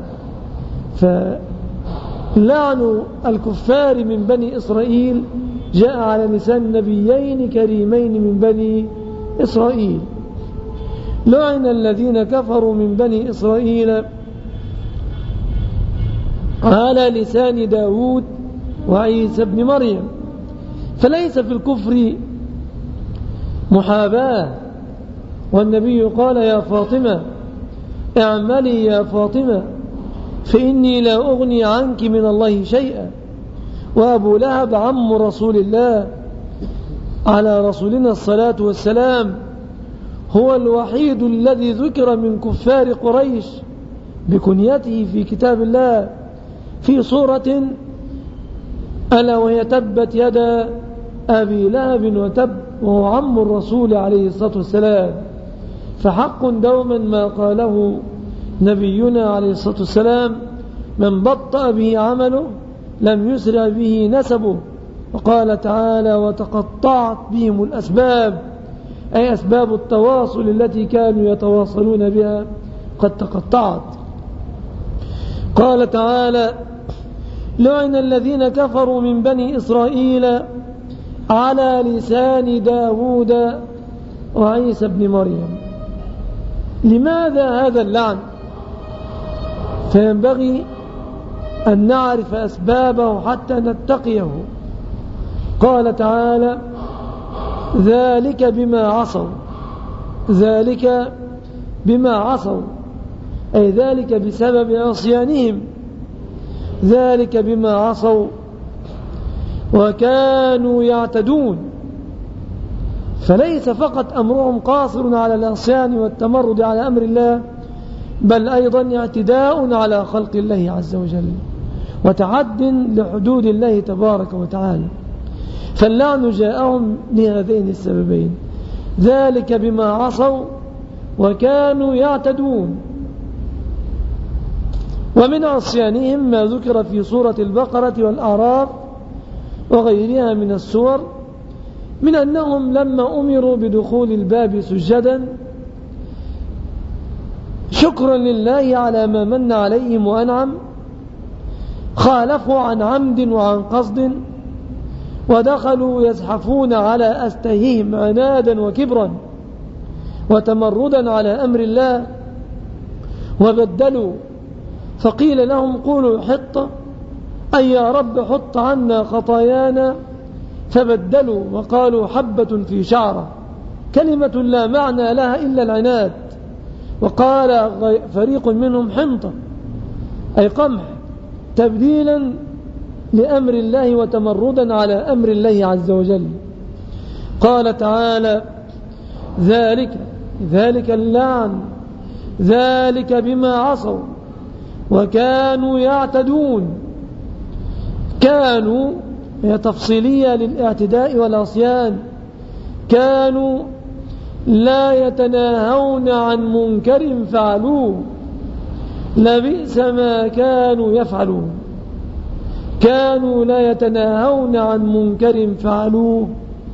فلعن الكفار من بني إسرائيل جاء على لسان نبيين كريمين من بني إسرائيل. لعن الذين كفروا من بني إسرائيل على لسان داود وعيسى بن مريم. فليس في الكفر محاباة. والنبي قال: يا فاطمة اعملي يا فاطمة فإني لا أغني عنك من الله شيئا. وأبو لهب عم رسول الله على رسولنا الصلاة والسلام هو الوحيد الذي ذكر من كفار قريش بكنيته في كتاب الله في سورة ألا وهي تبت يدا أبي لهب وتب، وهو عم الرسول عليه الصلاة والسلام. فحق دوما ما قاله نبينا عليه الصلاة والسلام: من بطأ به عمله لم يسرع به نسبه. وقال تعالى: وتقطعت بهم الأسباب، أي أسباب التواصل التي كانوا يتواصلون بها قد تقطعت. قال تعالى: لعن الذين كفروا من بني إسرائيل على لسان داود وعيسى بن مريم. لماذا هذا اللعن؟ فينبغي أن نعرف أسبابه حتى نتقيه. قال تعالى: ذلك بما عصوا، ذلك بما عصوا أي ذلك بسبب عصيانهم، ذلك بما عصوا وكانوا يعتدون. فليس فقط أمرهم قاصر على العصيان والتمرد على أمر الله، بل أيضا اعتداء على خلق الله عز وجل وتعد لحدود الله تبارك وتعالى. فاللعن جاءهم لهذين السببين: ذلك بما عصوا وكانوا يعتدون. ومن عصيانهم ما ذكر في سورة البقرة والأعراف وغيرها من السور من أنهم لما أمروا بدخول الباب سجدا شكرا لله على ما من عليهم وأنعم، خالفوا عن عمد وعن قصد ودخلوا يزحفون على أستهيهم عنادا وكبرا وتمردا على أمر الله، وبدلوا فقيل لهم قولوا حطة، أي يا رب حط عنا خطايانا، فبدلوا وقالوا حبة في شعرة، كلمة لا معنى لها إلا العناد. وقال فريق منهم حنطة، أي قمح، تبديلا لأمر الله وتمردا على أمر الله عز وجل. قال تعالى ذلك ذلك اللعن ذلك بما عصوا وكانوا يعتدون. كانوا هي تفصيلية للاعتداء والعصيان، كانوا لا يتناهون عن منكر فعلوه لبئس ما كانوا يفعلون. كانوا لا يتناهون عن منكر فعلوه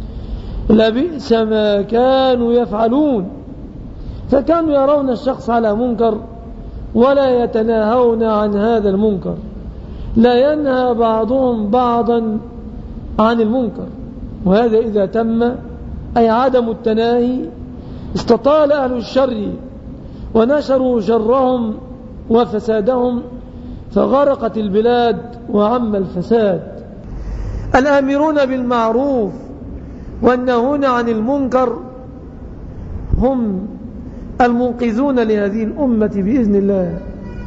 لبئس ما كانوا يفعلون. فكانوا يرون الشخص على منكر ولا يتناهون عن هذا المنكر، لا ينهى بعضهم بعضا عن المنكر. وهذا إذا تم أي عدم التناهي استطال أهل الشر ونشروا شرهم وفسادهم، فغرقت البلاد وعم الفساد. الآمرون بالمعروف والناهون عن المنكر هم المنقذون لهذه الأمة بإذن الله.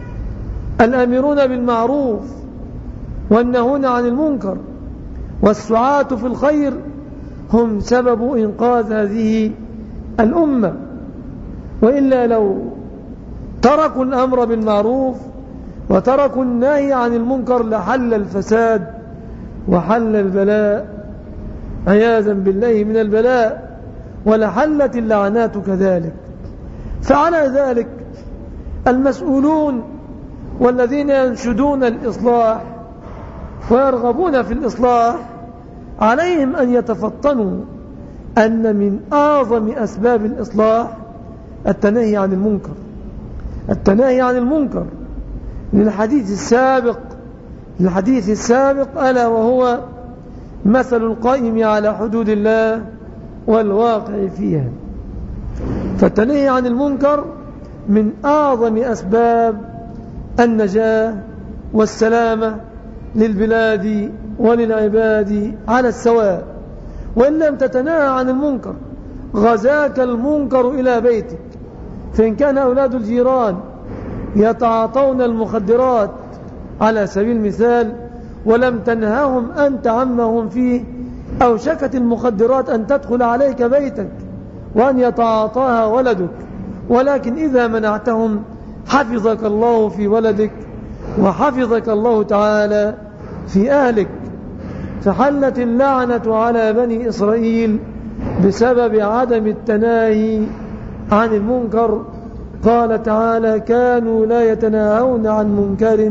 الآمرون بالمعروف والناهون عن المنكر والسعاة في الخير هم سبب إنقاذ هذه الأمة. وإلا لو تركوا الأمر بالمعروف وتركوا النهي عن المنكر لحل الفساد وحل البلاء عياذا بالله من البلاء، ولحلت اللعنات كذلك. فعلى ذلك المسؤولون والذين ينشدون الإصلاح ويرغبون في الإصلاح عليهم أن يتفطنوا أن من أعظم أسباب الإصلاح التناهي عن المنكر. التناهي عن المنكر للحديث السابق للحديث السابق ألا وهو مثل القائم على حدود الله والواقع فيها. فالتناهي عن المنكر من أعظم أسباب النجاة والسلامة للبلاد وللعباد على السواء. وإن لم تتناهى عن المنكر غزاك المنكر إلى بيتك. فإن كان أولاد الجيران يتعاطون المخدرات على سبيل المثال ولم تنهاهم أنت عمهم فيه، أوشكت المخدرات أن تدخل عليك بيتك وأن يتعاطاها ولدك. ولكن إذا منعتهم حفظك الله في ولدك وحفظك الله تعالى في أهلك. فحلت اللعنة على بني إسرائيل بسبب عدم التناهي عن المنكر. قال تعالى كانوا لا يتناهون عن منكر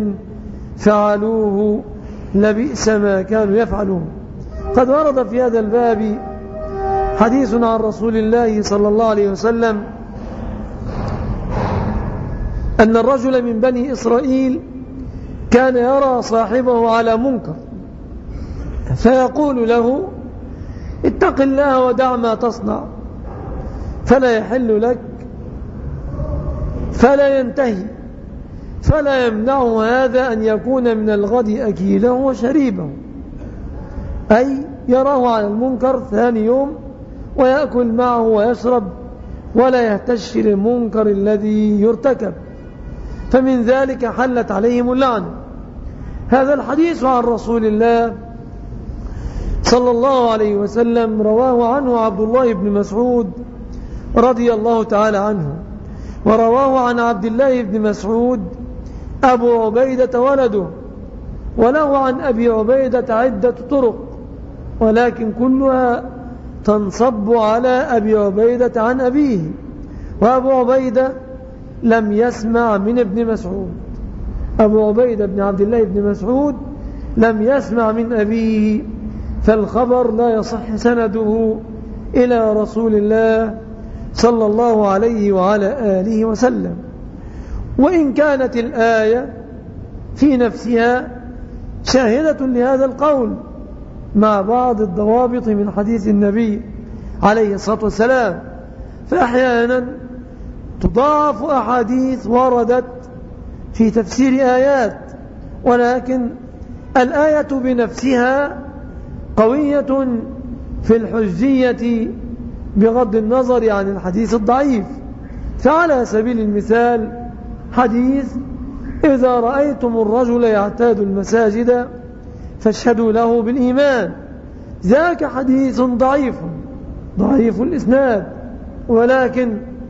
فعلوه لبئس ما كانوا يفعلون. قد ورد في هذا الباب حديث عن رسول الله صلى الله عليه وسلم أن الرجل من بني إسرائيل كان يرى صاحبه على منكر فيقول له اتق الله ودع ما تصنع، فلا يحل لك فلا ينتهي، فلا يمنعه هذا أن يكون من الغد أكيله وشريبه، أي يراه على المنكر ثاني يوم ويأكل معه ويشرب ولا يهتش للمنكر الذي يرتكب. فمن ذلك حلت عليهم اللعنة. هذا الحديث عن رسول الله صلى الله عليه وسلم رواه عنه عبد الله بن مسعود رضي الله تعالى عنه، ورواه عن عبد الله بن مسعود أبو عبيدة ولده، وله عن أبي عبيدة عدة طرق ولكن كلها تنصب على أبي عبيدة عن أبيه. وأبو عبيدة لم يسمع من ابن مسعود. أبو عبيدة بن عبد الله بن مسعود لم يسمع من أبيه، فالخبر لا يصح سنده إلى رسول الله صلى الله عليه وعلى آله وسلم. وإن كانت الآية في نفسها شاهدة لهذا القول مع بعض الضوابط من حديث النبي عليه الصلاة والسلام، فأحيانا تضاعف أحاديث وردت في تفسير آيات، ولكن الآية بنفسها قوية في الحجية بغض النظر عن الحديث الضعيف. فعلى سبيل المثال حديث إذا رأيتم الرجل يعتاد المساجد فاشهدوا له بالإيمان، ذاك حديث ضعيف ضعيف الإسناد، ولكن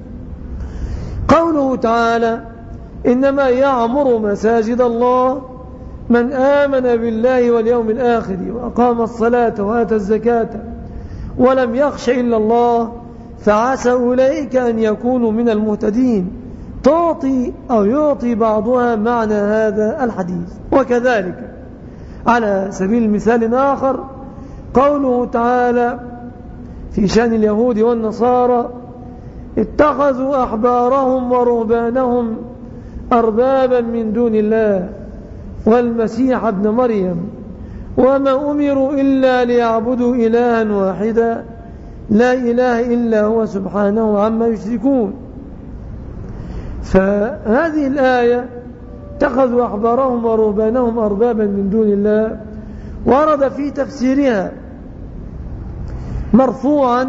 قوله تعالى إنما يعمر مساجد الله من آمن بالله واليوم الآخر وأقام الصلاة وآتى الزكاة ولم يخش إلا الله فعسى أولئك أن يكونوا من المهتدين، تعطي أو يعطي بعضها معنى هذا الحديث. وكذلك على سبيل المثال آخر قوله تعالى في شأن اليهود والنصارى اتخذوا أحبارهم ورهبانهم أربابا من دون الله والمسيح ابن مريم وما أمروا إلا ليعبدوا إلها واحدا لا إله إلا هو سبحانه عما يشركون. فهذه الآية اتخذوا أحبارهم ورهبانهم أربابا من دون الله ورد في تفسيرها مرفوعا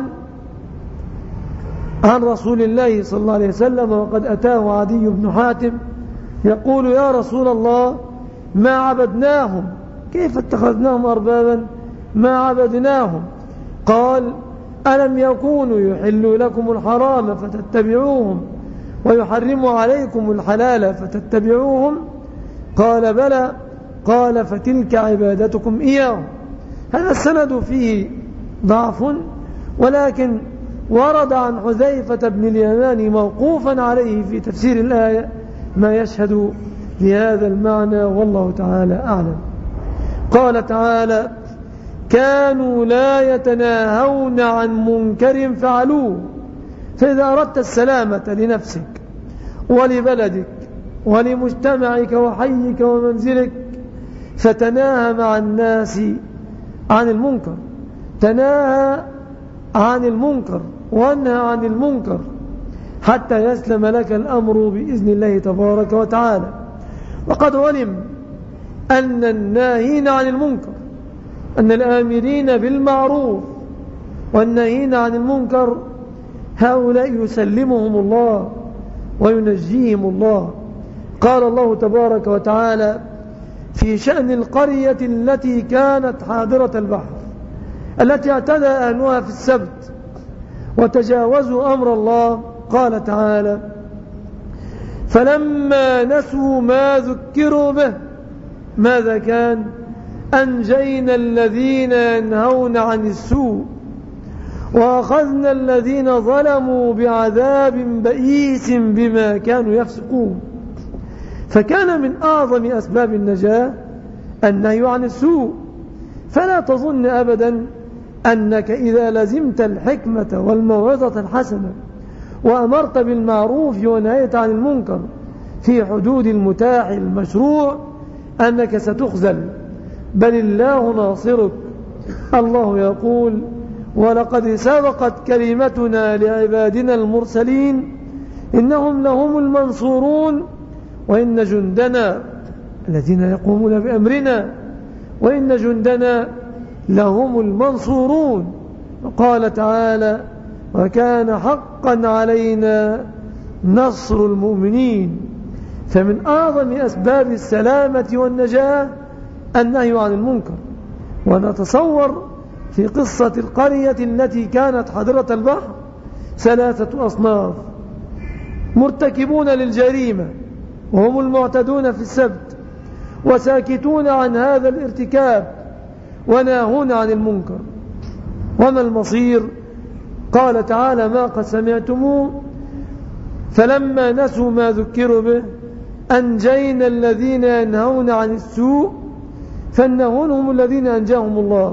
عن رسول الله صلى الله عليه وسلم، وقد أتاه عدي بن حاتم يقول يا رسول الله ما عبدناهم، كيف اتخذناهم أربابا ما عبدناهم؟ قال ألم يكونوا يحلوا لكم الحرام فتتبعوهم ويحرموا عليكم الحلال فتتبعوهم؟ قال بلى. قال فتلك عبادتكم إياهم. هذا السند فيه ضعف، ولكن ورد عن حذيفة بن اليمان موقوفا عليه في تفسير الآية ما يشهد لهذا المعنى، والله تعالى أعلم. قال تعالى كانوا لا يتناهون عن منكر فعلوه. فإذا أردت السلامة لنفسك ولبلدك ولمجتمعك وحيك ومنزلك فتناهى مع الناس عن المنكر، تناهى عن المنكر وانهى عن المنكر حتى يسلم لك الأمر بإذن الله تبارك وتعالى. وقد علم أن الناهين عن المنكر، أن الآمرين بالمعروف والناهين عن المنكر هؤلاء يسلمهم الله وينجيهم الله. قال الله تبارك وتعالى في شأن القرية التي كانت حاضرة البحر التي اعتدى أهلها في السبت وتجاوزوا أمر الله، قال تعالى فلما نسوا ما ذكروا به ماذا كان؟ أنجينا الذين ينهون عن السوء وأخذنا الذين ظلموا بعذاب بئيس بما كانوا يفسقون. فكان من أعظم أسباب النجاة النهي عن السوء. فلا تظن أبدا أنك إذا لزمت الحكمة والموعظة الحسنة وأمرت بالمعروف ونهيت عن المنكر في حدود المتاح المشروع أنك ستخذل، بل الله ناصرك. الله يقول ولقد سبقت كلمتنا لعبادنا المرسلين إنهم لهم المنصورون وإن جندنا الذين يقومون بأمرنا وإن جندنا لهم المنصورون. وقال تعالى وكان حقا علينا نصر المؤمنين. فمن أعظم أسباب السلامة والنجاة النهي عن المنكر. ونتصور في قصة القرية التي كانت حاضرة البحر ثلاثة أصناف مرتكبون للجريمة وهم المعتدون في السبت وساكتون عن هذا الارتكاب وناهون عن المنكر. وما المصير؟ قال تعالى ما قد سمعتموه فلما نسوا ما ذكروا به أنجينا الذين ينهون عن السوء فالنهون هم الذين أنجاهم الله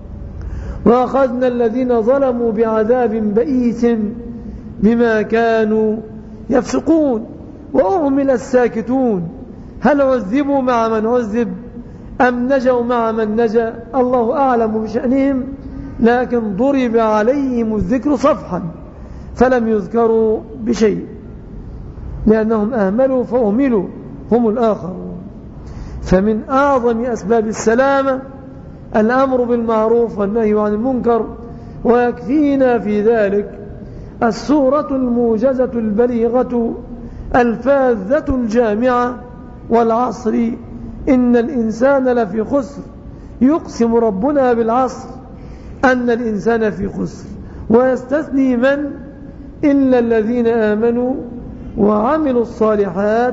وأخذنا الذين ظلموا بعذاب بئيس بما كانوا يفسقون. وأهمل الساكتون هل عذبوا مع من عذب أم نجوا مع من نجا؟ الله أعلم بشأنهم، لكن ضرب عليهم الذكر صفحا فلم يذكروا بشيء لأنهم أهملوا فأهملوا هم الآخرون. فمن أعظم أسباب السلامة الأمر بالمعروف والنهي عن المنكر، ويكفينا في ذلك السورة الموجزة البليغة الفاذة الجامعة: والعصر إن الإنسان لفي خسر. يقسم ربنا بالعصر أن الإنسان في خسر، ويستثني من؟ إلا الذين آمنوا وعملوا الصالحات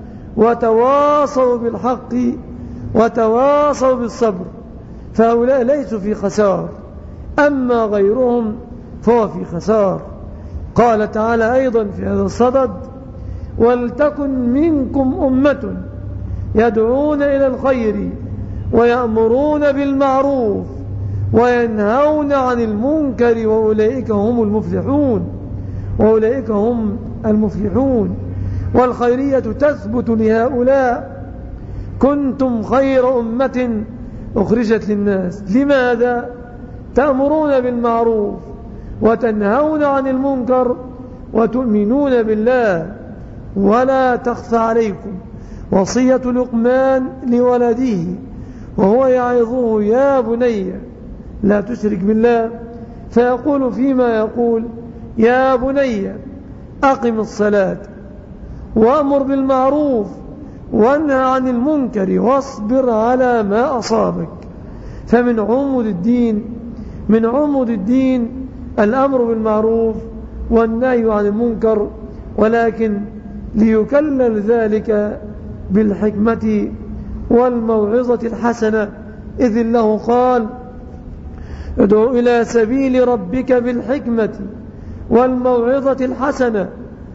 وتواصوا بالحق وتواصوا بالصبر، فهؤلاء ليسوا في خسار، أما غيرهم فهو في خسار. قال تعالى أيضا في هذا الصدد: ولتكن منكم أمة يدعون إلى الخير ويأمرون بالمعروف وينهون عن المنكر وأولئك هم المفلحون وأولئك هم المفلحون. والخيرية تثبت لهؤلاء: كنتم خير أمة أخرجت للناس. لماذا؟ تأمرون بالمعروف وتنهون عن المنكر وتؤمنون بالله. ولا تخفى عليكم وصية لقمان لولده وهو يعظه: يا بني لا تشرك بالله. فيقول فيما يقول: يا بني أقم الصلاة وأمر بالمعروف وانهى عن المنكر واصبر على ما أصابك. فمن عمود الدين من عمود الدين الأمر بالمعروف والنهي عن المنكر، ولكن ليكلل ذلك بالحكمة والموعظة الحسنة، إذ الله قال: ادعو إلى سبيل ربك بالحكمة والموعظة الحسنة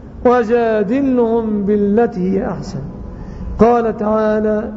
وجادلهم بالتي هي أحسن. قال تعالى: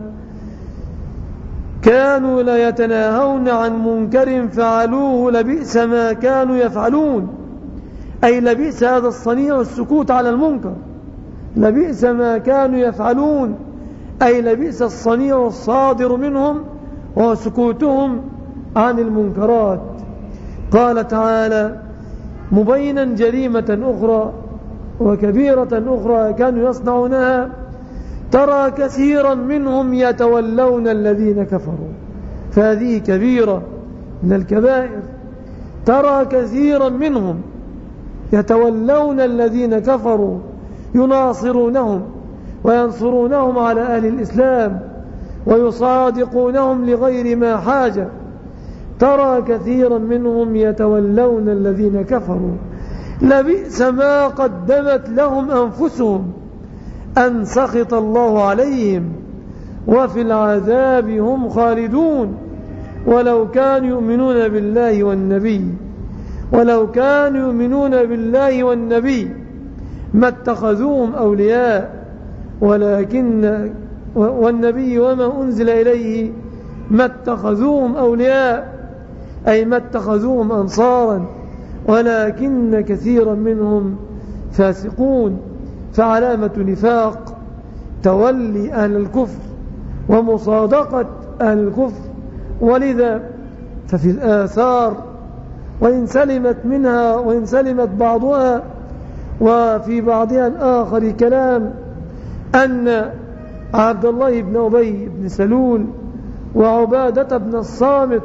كانوا لا يتناهون عن منكر فعلوه لبئس ما كانوا يفعلون، أي لبئس هذا الصنيع السكوت على المنكر، لبئس ما كانوا يفعلون أي لبئس الصنيع الصادر منهم وهو سكوتهم عن المنكرات. قال تعالى مبينا جريمة أخرى وكبيرة أخرى كانوا يصنعونها: ترى كثيرا منهم يتولون الذين كفروا. فهذه كبيرة من الكبائر. ترى كثيرا منهم يتولون الذين كفروا يناصرونهم وينصرونهم على أهل الإسلام ويصادقونهم لغير ما حاجة. ترى كثيرا منهم يتولون الذين كفروا لبئس ما قدمت لهم أنفسهم أن سخط الله عليهم وفي العذاب هم خالدون. ولو كانوا يؤمنون بالله والنبي ولو كانوا يؤمنون بالله والنبي ما اتخذوهم أولياء ولكن والنبي وما أنزل إليه ما اتخذوهم أولياء أي ما اتخذوهم أنصارا ولكن كثيرا منهم فاسقون. فعلامة نفاق تولي أهل الكفر ومصادقة أهل الكفر. ولذا ففي الآثار وإن سلمت منها وإن سلمت بعضها وفي بعضها الآخر كلام أن عبد الله بن أبي بن سلول وعبادة بن الصامت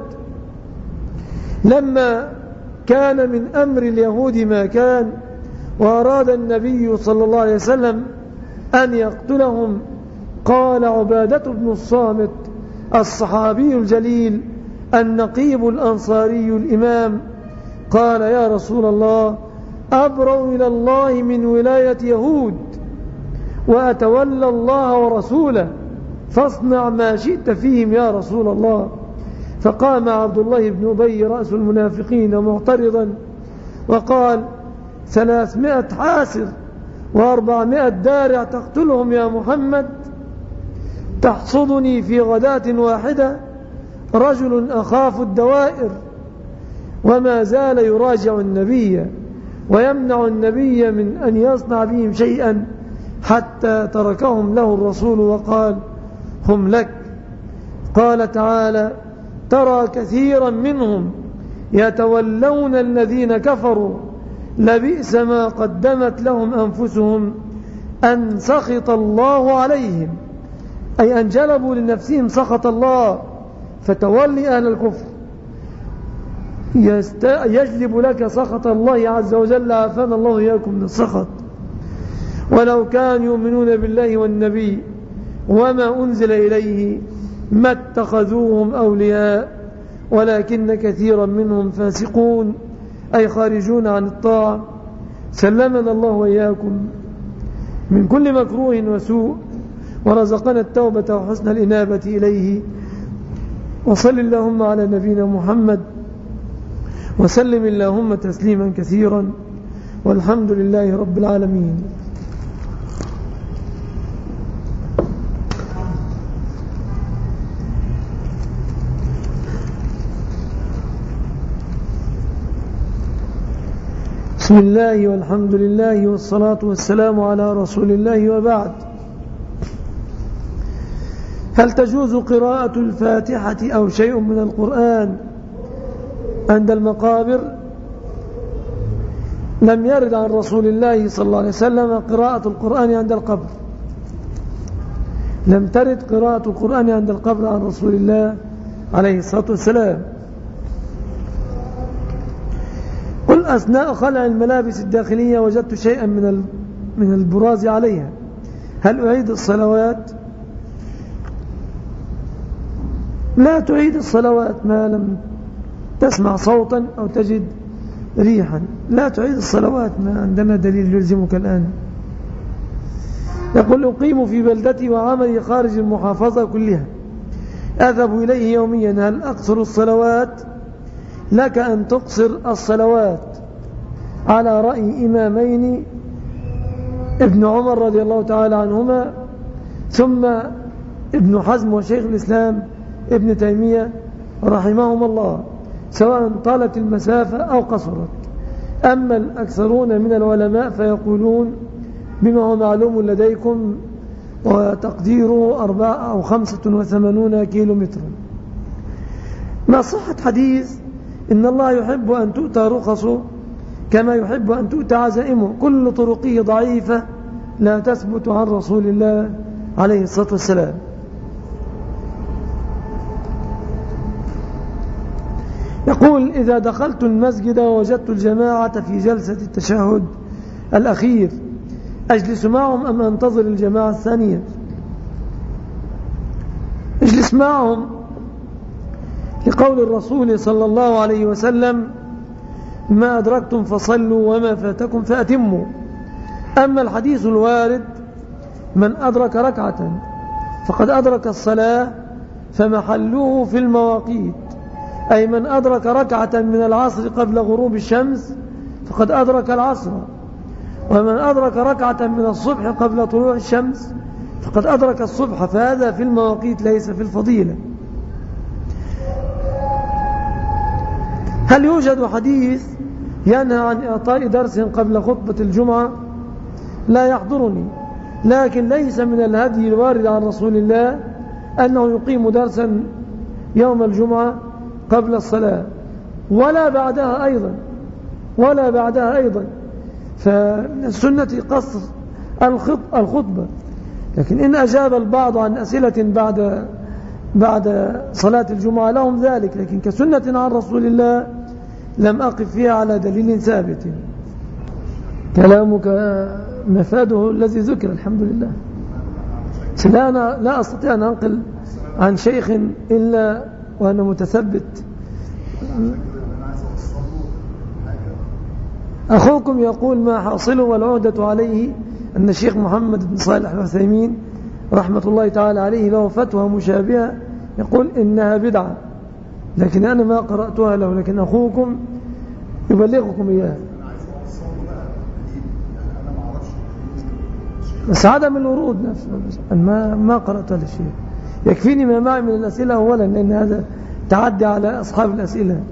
لما كان من أمر اليهود ما كان وأراد النبي صلى الله عليه وسلم أن يقتلهم، قال عبادة بن الصامت الصحابي الجليل النقيب الأنصاري الإمام، قال: يا رسول الله، أبرأ إلى الله من ولاية يهود وأتولى الله ورسوله، فاصنع ما شئت فيهم يا رسول الله. فقام عبد الله بن أبي رأس المنافقين معترضا وقال: ثلاثمائة حاسر وأربعمائة دارع تقتلهم يا محمد، تحصدني في غداة واحدة؟ رجل أخاف الدوائر. وما زال يراجع النبي ويمنع النبي من أن يصنع بهم شيئا حتى تركهم له الرسول وقال: هم لك. قال تعالى: ترى كثيرا منهم يتولون الذين كفروا لبئس ما قدمت لهم أنفسهم أن سخط الله عليهم أي أن جلبوا لنفسهم سخط الله، فتولي أهل الكفر يجلب لك سخط الله عز وجل، عافانا الله إياكم من السخط. ولو كانوا يؤمنون بالله والنبي وما أنزل إليه ما اتخذوهم أولياء ولكن كثيرا منهم فاسقون، أي خارجون عن الطاعة. سلمنا الله وإياكم من كل مكروه وسوء، ورزقنا التوبة وحسن الإنابة إليه. وصل اللهم على نبينا محمد وسلم اللهم تسليما كثيرا، والحمد لله رب العالمين. بسم الله والحمد لله والصلاة والسلام على رسول الله، وبعد. هل تجوز قراءة الفاتحة أو شيء من القرآن عند المقابر؟ لم يرد عن رسول الله صلى الله عليه وسلم قراءة القرآن عند القبر، لم ترد قراءة القرآن عند القبر عن رسول الله عليه الصلاة والسلام. قل أثناء خلع الملابس الداخلية وجدت شيئا من من البراز عليها، هل أعيد الصلوات؟ لا تعيد الصلوات ما لم تسمع صوتا أو تجد ريحا، لا تعيد الصلوات، ما عندنا دليل يلزمك الآن. يقول أقيم في بلدتي وعملي خارج المحافظة كلها، أذهب إليه يوميا، هل أقصر الصلوات؟ لك أن تقصر الصلوات على رأي إمامين، ابن عمر رضي الله تعالى عنهما، ثم ابن حزم وشيخ الإسلام ابن تيمية رحمهم الله، سواء طالت المسافة أو قصرت. أما الأكثرون من العلماء فيقولون بما هو معلوم لديكم وتقديره أربعة أو خمسة وثمانون كيلو متر. ما صحة حديث إن الله يحب أن تؤتى رخصه كما يحب أن تؤتى عزائمه، كل طرقه ضعيفة لا تثبت عن رسول الله عليه الصلاة والسلام. يقول إذا دخلت المسجد ووجدت الجماعة في جلسة التشهد الأخير أجلس معهم أم أنتظر الجماعة الثانية؟ اجلس معهم لقول الرسول صلى الله عليه وسلم ما أدركتم فصلوا وما فاتكم فأتموا. أما الحديث الوارد من أدرك ركعة فقد أدرك الصلاة فمحله في المواقيت، أي من أدرك ركعة من العصر قبل غروب الشمس فقد أدرك العصر، ومن أدرك ركعة من الصبح قبل طلوع الشمس فقد أدرك الصبح، فهذا في المواقيت ليس في الفضيلة. هل يوجد حديث ينهى عن إعطاء درس قبل خطبة الجمعة؟ لا يحضرني، لكن ليس من الهدي الوارد عن رسول الله أنه يقيم درسا يوم الجمعة قبل الصلاة ولا بعدها أيضا ولا بعدها أيضا فمن السنة قصر الخطبة. لكن إن أجاب البعض عن أسئلة بعد بعد صلاة الجمعة لهم ذلك، لكن كسنة عن رسول الله لم أقف فيها على دليل ثابت. كلامك مفاده الذي ذكر الحمد لله. لا, أنا لا أستطيع أن أنقل عن شيخ إلا وأنا متثبت. أخوكم يقول ما حاصله والعهدة عليه أن الشيخ محمد بن صالح العثيمين رحمة الله تعالى عليه له فتوى مشابهة يقول إنها بدعة، لكن أنا ما قرأتها له، لكن أخوكم يبلغكم إياها. بس عدم الورود نفسه ما ما قرأتها للشيخ. يكفيني ما معي من الأسئلة أولا، لأن هذا تعدي على أصحاب الأسئلة.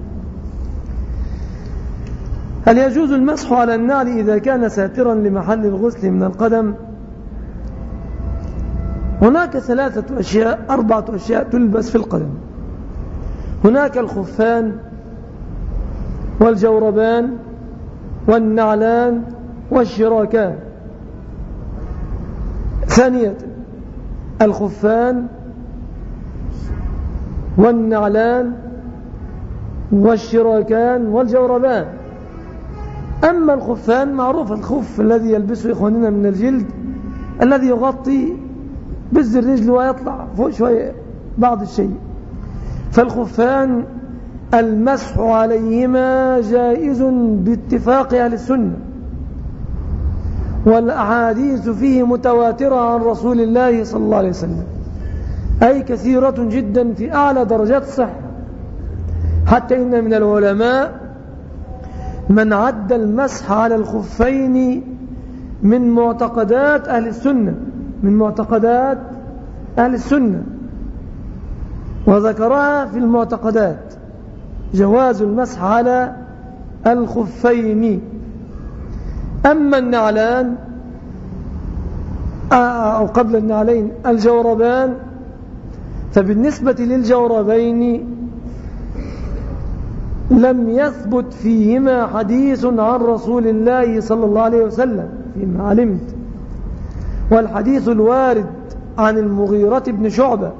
هل يجوز المسح على النعل إذا كان ساترا لمحل الغسل من القدم؟ هناك ثلاثة أشياء أربعة أشياء تلبس في القدم. هناك الخفان والجوربان والنعلان والشراكان. ثانية الخفان والنعلان والشراكان والجوربان. أما الخفان معروف الخف الذي يلبسه إخواننا من الجلد الذي يغطي بز الرجل ويطلع فوق شوية بعض الشيء. فالخفان المسح عليهما جائز باتفاق أهل السنة، والأحاديث فيه متواترة عن رسول الله صلى الله عليه وسلم، أي كثيرة جدا في أعلى درجات الصحة، حتى إن من العلماء من عد المسح على الخفين من معتقدات أهل السنة من معتقدات أهل السنة وذكرها في المعتقدات جواز المسح على الخفين. أما النعلان أو قبل النعلين الجوربان، فبالنسبة للجوربين لم يثبت فيهما حديث عن رسول الله صلى الله عليه وسلم فيما علمت، والحديث الوارد عن المغيرة بن شعبة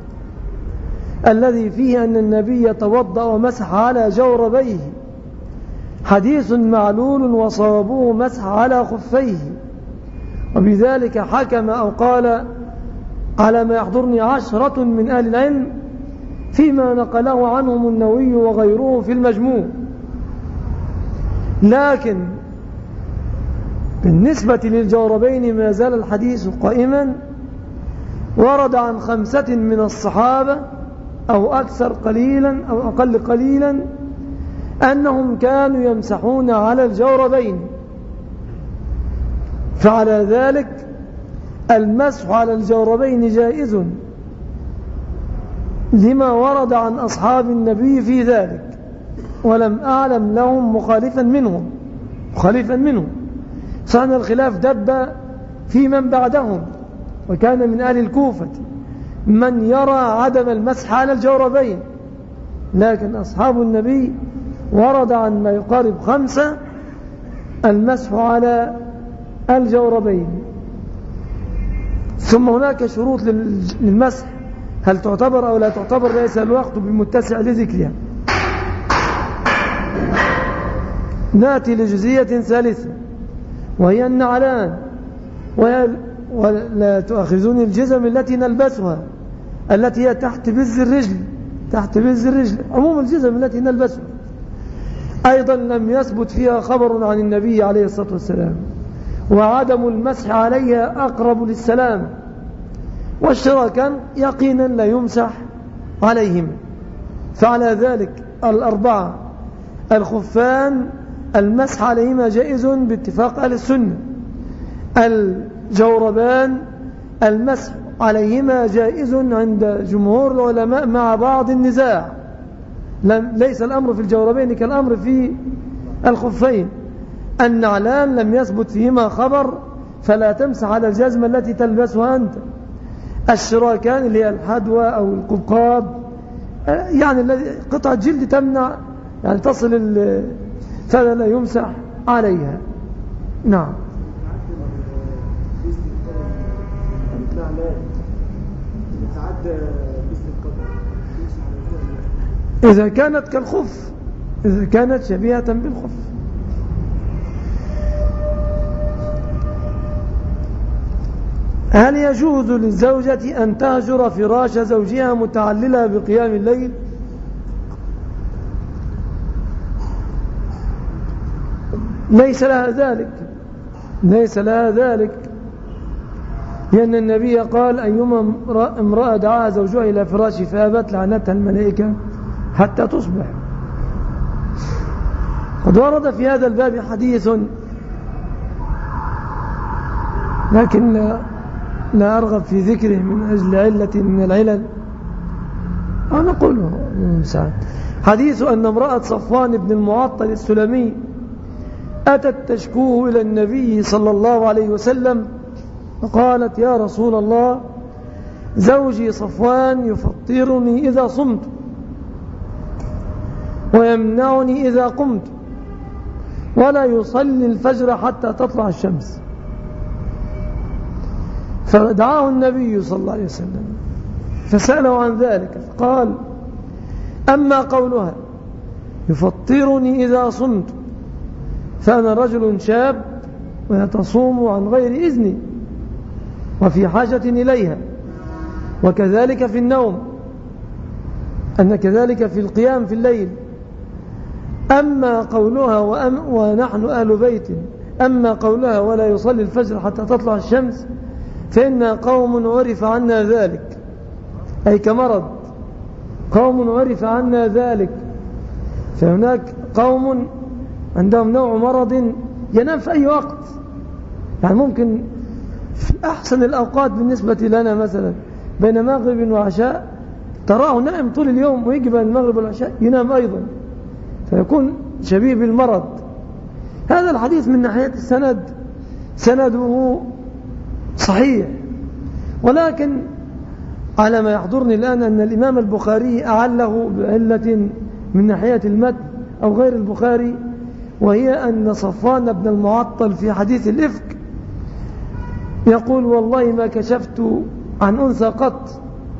الذي فيه أن النبي توضأ ومسح على جوربيه حديث معلول وصوابه مسح على خفيه، وبذلك حكم أو قال على ما يحضرني عشرة من أهل العلم فيما نقله عنهم النووي وغيره في المجموع. لكن بالنسبة للجوربين ما زال الحديث قائما، ورد عن خمسة من الصحابة أو أكثر قليلا أو أقل قليلا أنهم كانوا يمسحون على الجوربين، فعلى ذلك المسح على الجوربين جائز لما ورد عن أصحاب النبي في ذلك، ولم أعلم لهم مخالفا منهم مخالفا منهم صان الخلاف دب في من بعدهم، وكان من أهل الكوفة من يرى عدم المسح على الجوربين، لكن أصحاب النبي ورد عن ما يقارب خمسة المسح على الجوربين. ثم هناك شروط للمسح، هل تعتبر أو لا تعتبر ليس الوقت بمتسع لذكرها. نأتي لجزئية ثالثة وهي النعلان، ولا تؤاخذوني الجزم التي نلبسها التي هي تحت بز الرجل تحت بز الرجل عموم الجزم التي نلبسها أيضا لم يثبت فيها خبر عن النبي عليه الصلاة والسلام، وعدم المسح عليها أقرب للسلام، والشراكان يقينا لا يمسح عليهم. فعلى ذلك الأربعة الخفان المسح عليهما جائز باتفاق أهل السنة، الجوربان المسح عليهما جائز عند جمهور العلماء مع بعض النزاع، ليس الأمر في الجوربين كالأمر في الخفين. النعلان لم يثبت فيهما خبر فلا تمسح على الجزمة التي تلبسها أنت. الشراكان اللي هي الحدوى أو القبقاب، يعني الذي قطعة جلد تمنع يعني تصل فلا لا يمسح عليها. نعم. إذا كانت كالخف إذا كانت شبيهة بالخف. هل يجوز للزوجة أن تهجر فراش زوجها متعللة بقيام الليل؟ ليس لها ذلك ليس لها ذلك لأن النبي قال أيما امرأة دعاها زوجها إلى فراشه فأبت لعنتها الملائكة حتى تصبح. قد ورد في هذا الباب حديث لكن لا, لا أرغب في ذكره من أجل علة من العلل، أنا أقوله مساعد. حديث أن امرأة صفوان بن المعطل السلمي أتت تشكوه إلى النبي صلى الله عليه وسلم فقالت يا رسول الله زوجي صفوان يفطرني إذا صمت ويمنعني إذا قمت ولا يصلي الفجر حتى تطلع الشمس، فدعاه النبي صلى الله عليه وسلم فسأله عن ذلك فقال أما قولها يفطرني إذا صمت فأنا رجل شاب ويتصوم عن غير إذني وفي حاجة إليها، وكذلك في النوم، أن كذلك في القيام في الليل. أما قولها وأم ونحن أهل بيت، أما قولها ولا يصلي الفجر حتى تطلع الشمس فإنا قوم عرف عنا ذلك، أي كمرض، قوم عرف عنا ذلك. فهناك قوم عندهم نوع مرض ينام في أي وقت، يعني ممكن في أحسن الأوقات بالنسبة لنا مثلا بين مغرب وعشاء تراه نائم طول اليوم، ويجي بين المغرب والعشاء ينام أيضا، فيكون شبيه بالمرض. هذا الحديث من ناحية السند سنده صحيح، ولكن على ما يحضرني الآن أن الإمام البخاري أعله بعلة من ناحية المتن أو غير البخاري، وهي أن صفوان بن المعطل في حديث الإفك يقول والله ما كشفت عن أنثى قط،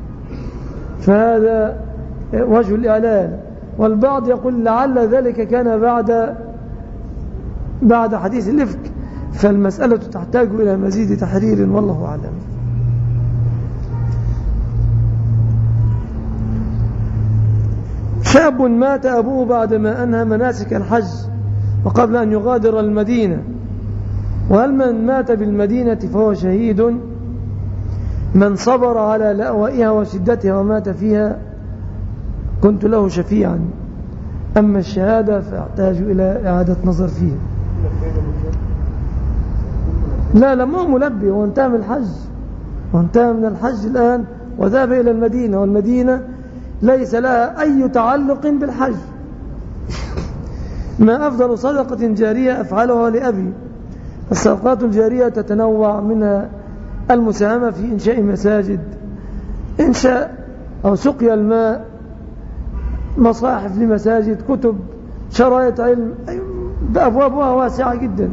فهذا وجه الإعلان. والبعض يقول لعل ذلك كان بعد بعد حديث الإفك، فالمسألة تحتاج إلى مزيد تحرير والله أعلم. شاب مات أبوه بعدما أنهى مناسك الحج وقبل أن يغادر المدينة، وهل من مات بالمدينة فهو شهيد؟ من صبر على لأوائها وشدتها ومات فيها كنت له شفيعا، أما الشهادة فأحتاج إلى إعادة نظر فيها. لا لما هو ملبي وانتهى من الحج، وانتهى من الحج الآن وذهب إلى المدينة، والمدينة ليس لها أي تعلق بالحج. ما أفضل صدقة جارية أفعلها لأبي؟ الصدقات الجارية تتنوع منها المساهمة في إنشاء مساجد، إنشاء أو سقيا الماء، مصاحف لمساجد، كتب، شرايط علم، بأبوابها واسعة جدا.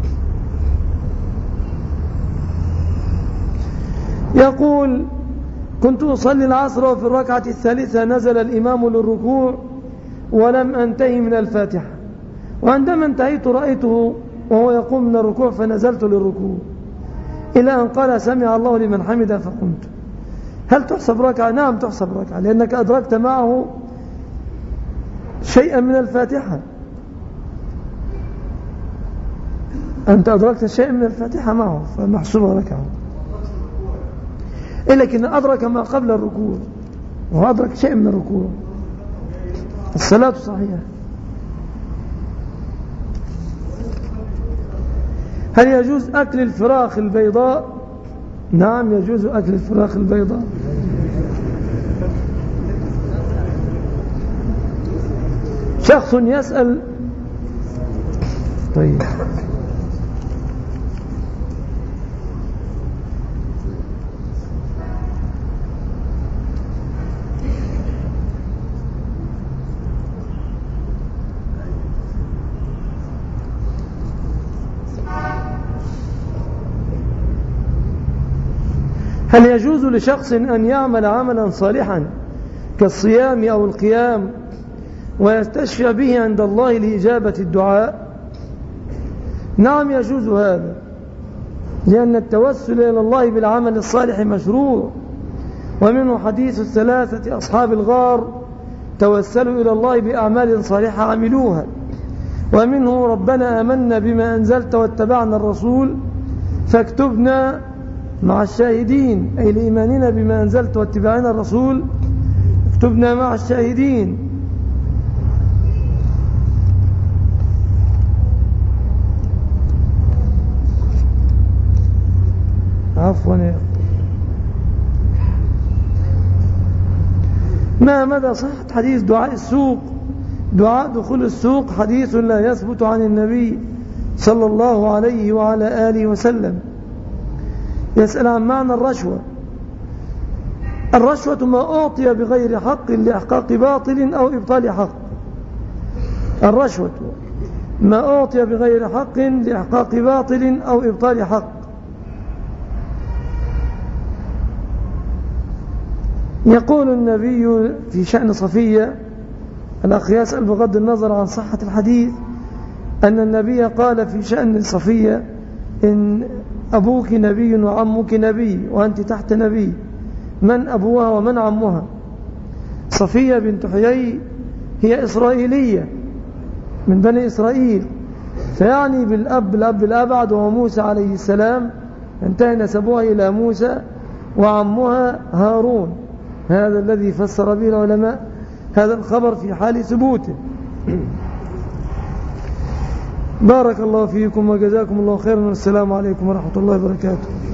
يقول كنت أصلي العصر وفي الركعة الثالثة نزل الإمام للركوع ولم أنتهي من الفاتحة، وعندما انتهيت رأيته وهو يقوم من الركوع فنزلت للركوع إلى أن قال سمع الله لمن حمده فقمت. هل تحسب ركعة؟ نعم تحسب ركعة، لأنك أدركت معه شيئا من الفاتحة، أنت أدركت شيئا من الفاتحة معه فمحسوبة ركعة. لكن أدرك ما قبل الركوع وأدرك شيء من الركوع، الصلاة صحيحة. هل يجوز أكل الفراخ البيضاء؟ نعم يجوز أكل الفراخ البيضاء. شخص يسأل طيب هل يجوز لشخص أن يعمل عملا صالحا كالصيام أو القيام ويستشفى به عند الله لإجابة الدعاء؟ نعم يجوز هذا، لأن التوسل إلى الله بالعمل الصالح مشروع، ومنه حديث الثلاثة أصحاب الغار توسلوا إلى الله بأعمال صالحة عملوها، ومنه ربنا آمنا بما أنزلت واتبعنا الرسول فاكتبنا مع الشاهدين، أي لإيماننا بما أنزلت واتباعنا الرسول اكتبنا مع الشاهدين. عفوا يا ما مدى صحة حديث دعاء السوق؟ دعاء دخول السوق حديث لا يثبت عن النبي صلى الله عليه وعلى آله وسلم. يسأل عن معنى الرشوة. الرشوة ما أعطي بغير حق لإحقاق باطل أو إبطال حق. الرشوة ما أعطي بغير حق لإحقاق باطل أو إبطال حق. يقول النبي في شأن صفية، الأخ يسأل بغض النظر عن صحة الحديث، أن النبي قال في شأن صفية: إن أبوك نبي وعمك نبي وأنت تحت نبي، من أبوها ومن عمها؟ صفية بنت حيي هي إسرائيلية من بني إسرائيل، فيعني بالأب الأب الأبعد وهو موسى عليه السلام، انتهى نسبها إلى موسى، وعمها هارون. هذا الذي فسر به العلماء هذا الخبر في حال ثبوته. بارك الله فيكم وجزاكم الله خيرا، والسلام عليكم ورحمة الله وبركاته.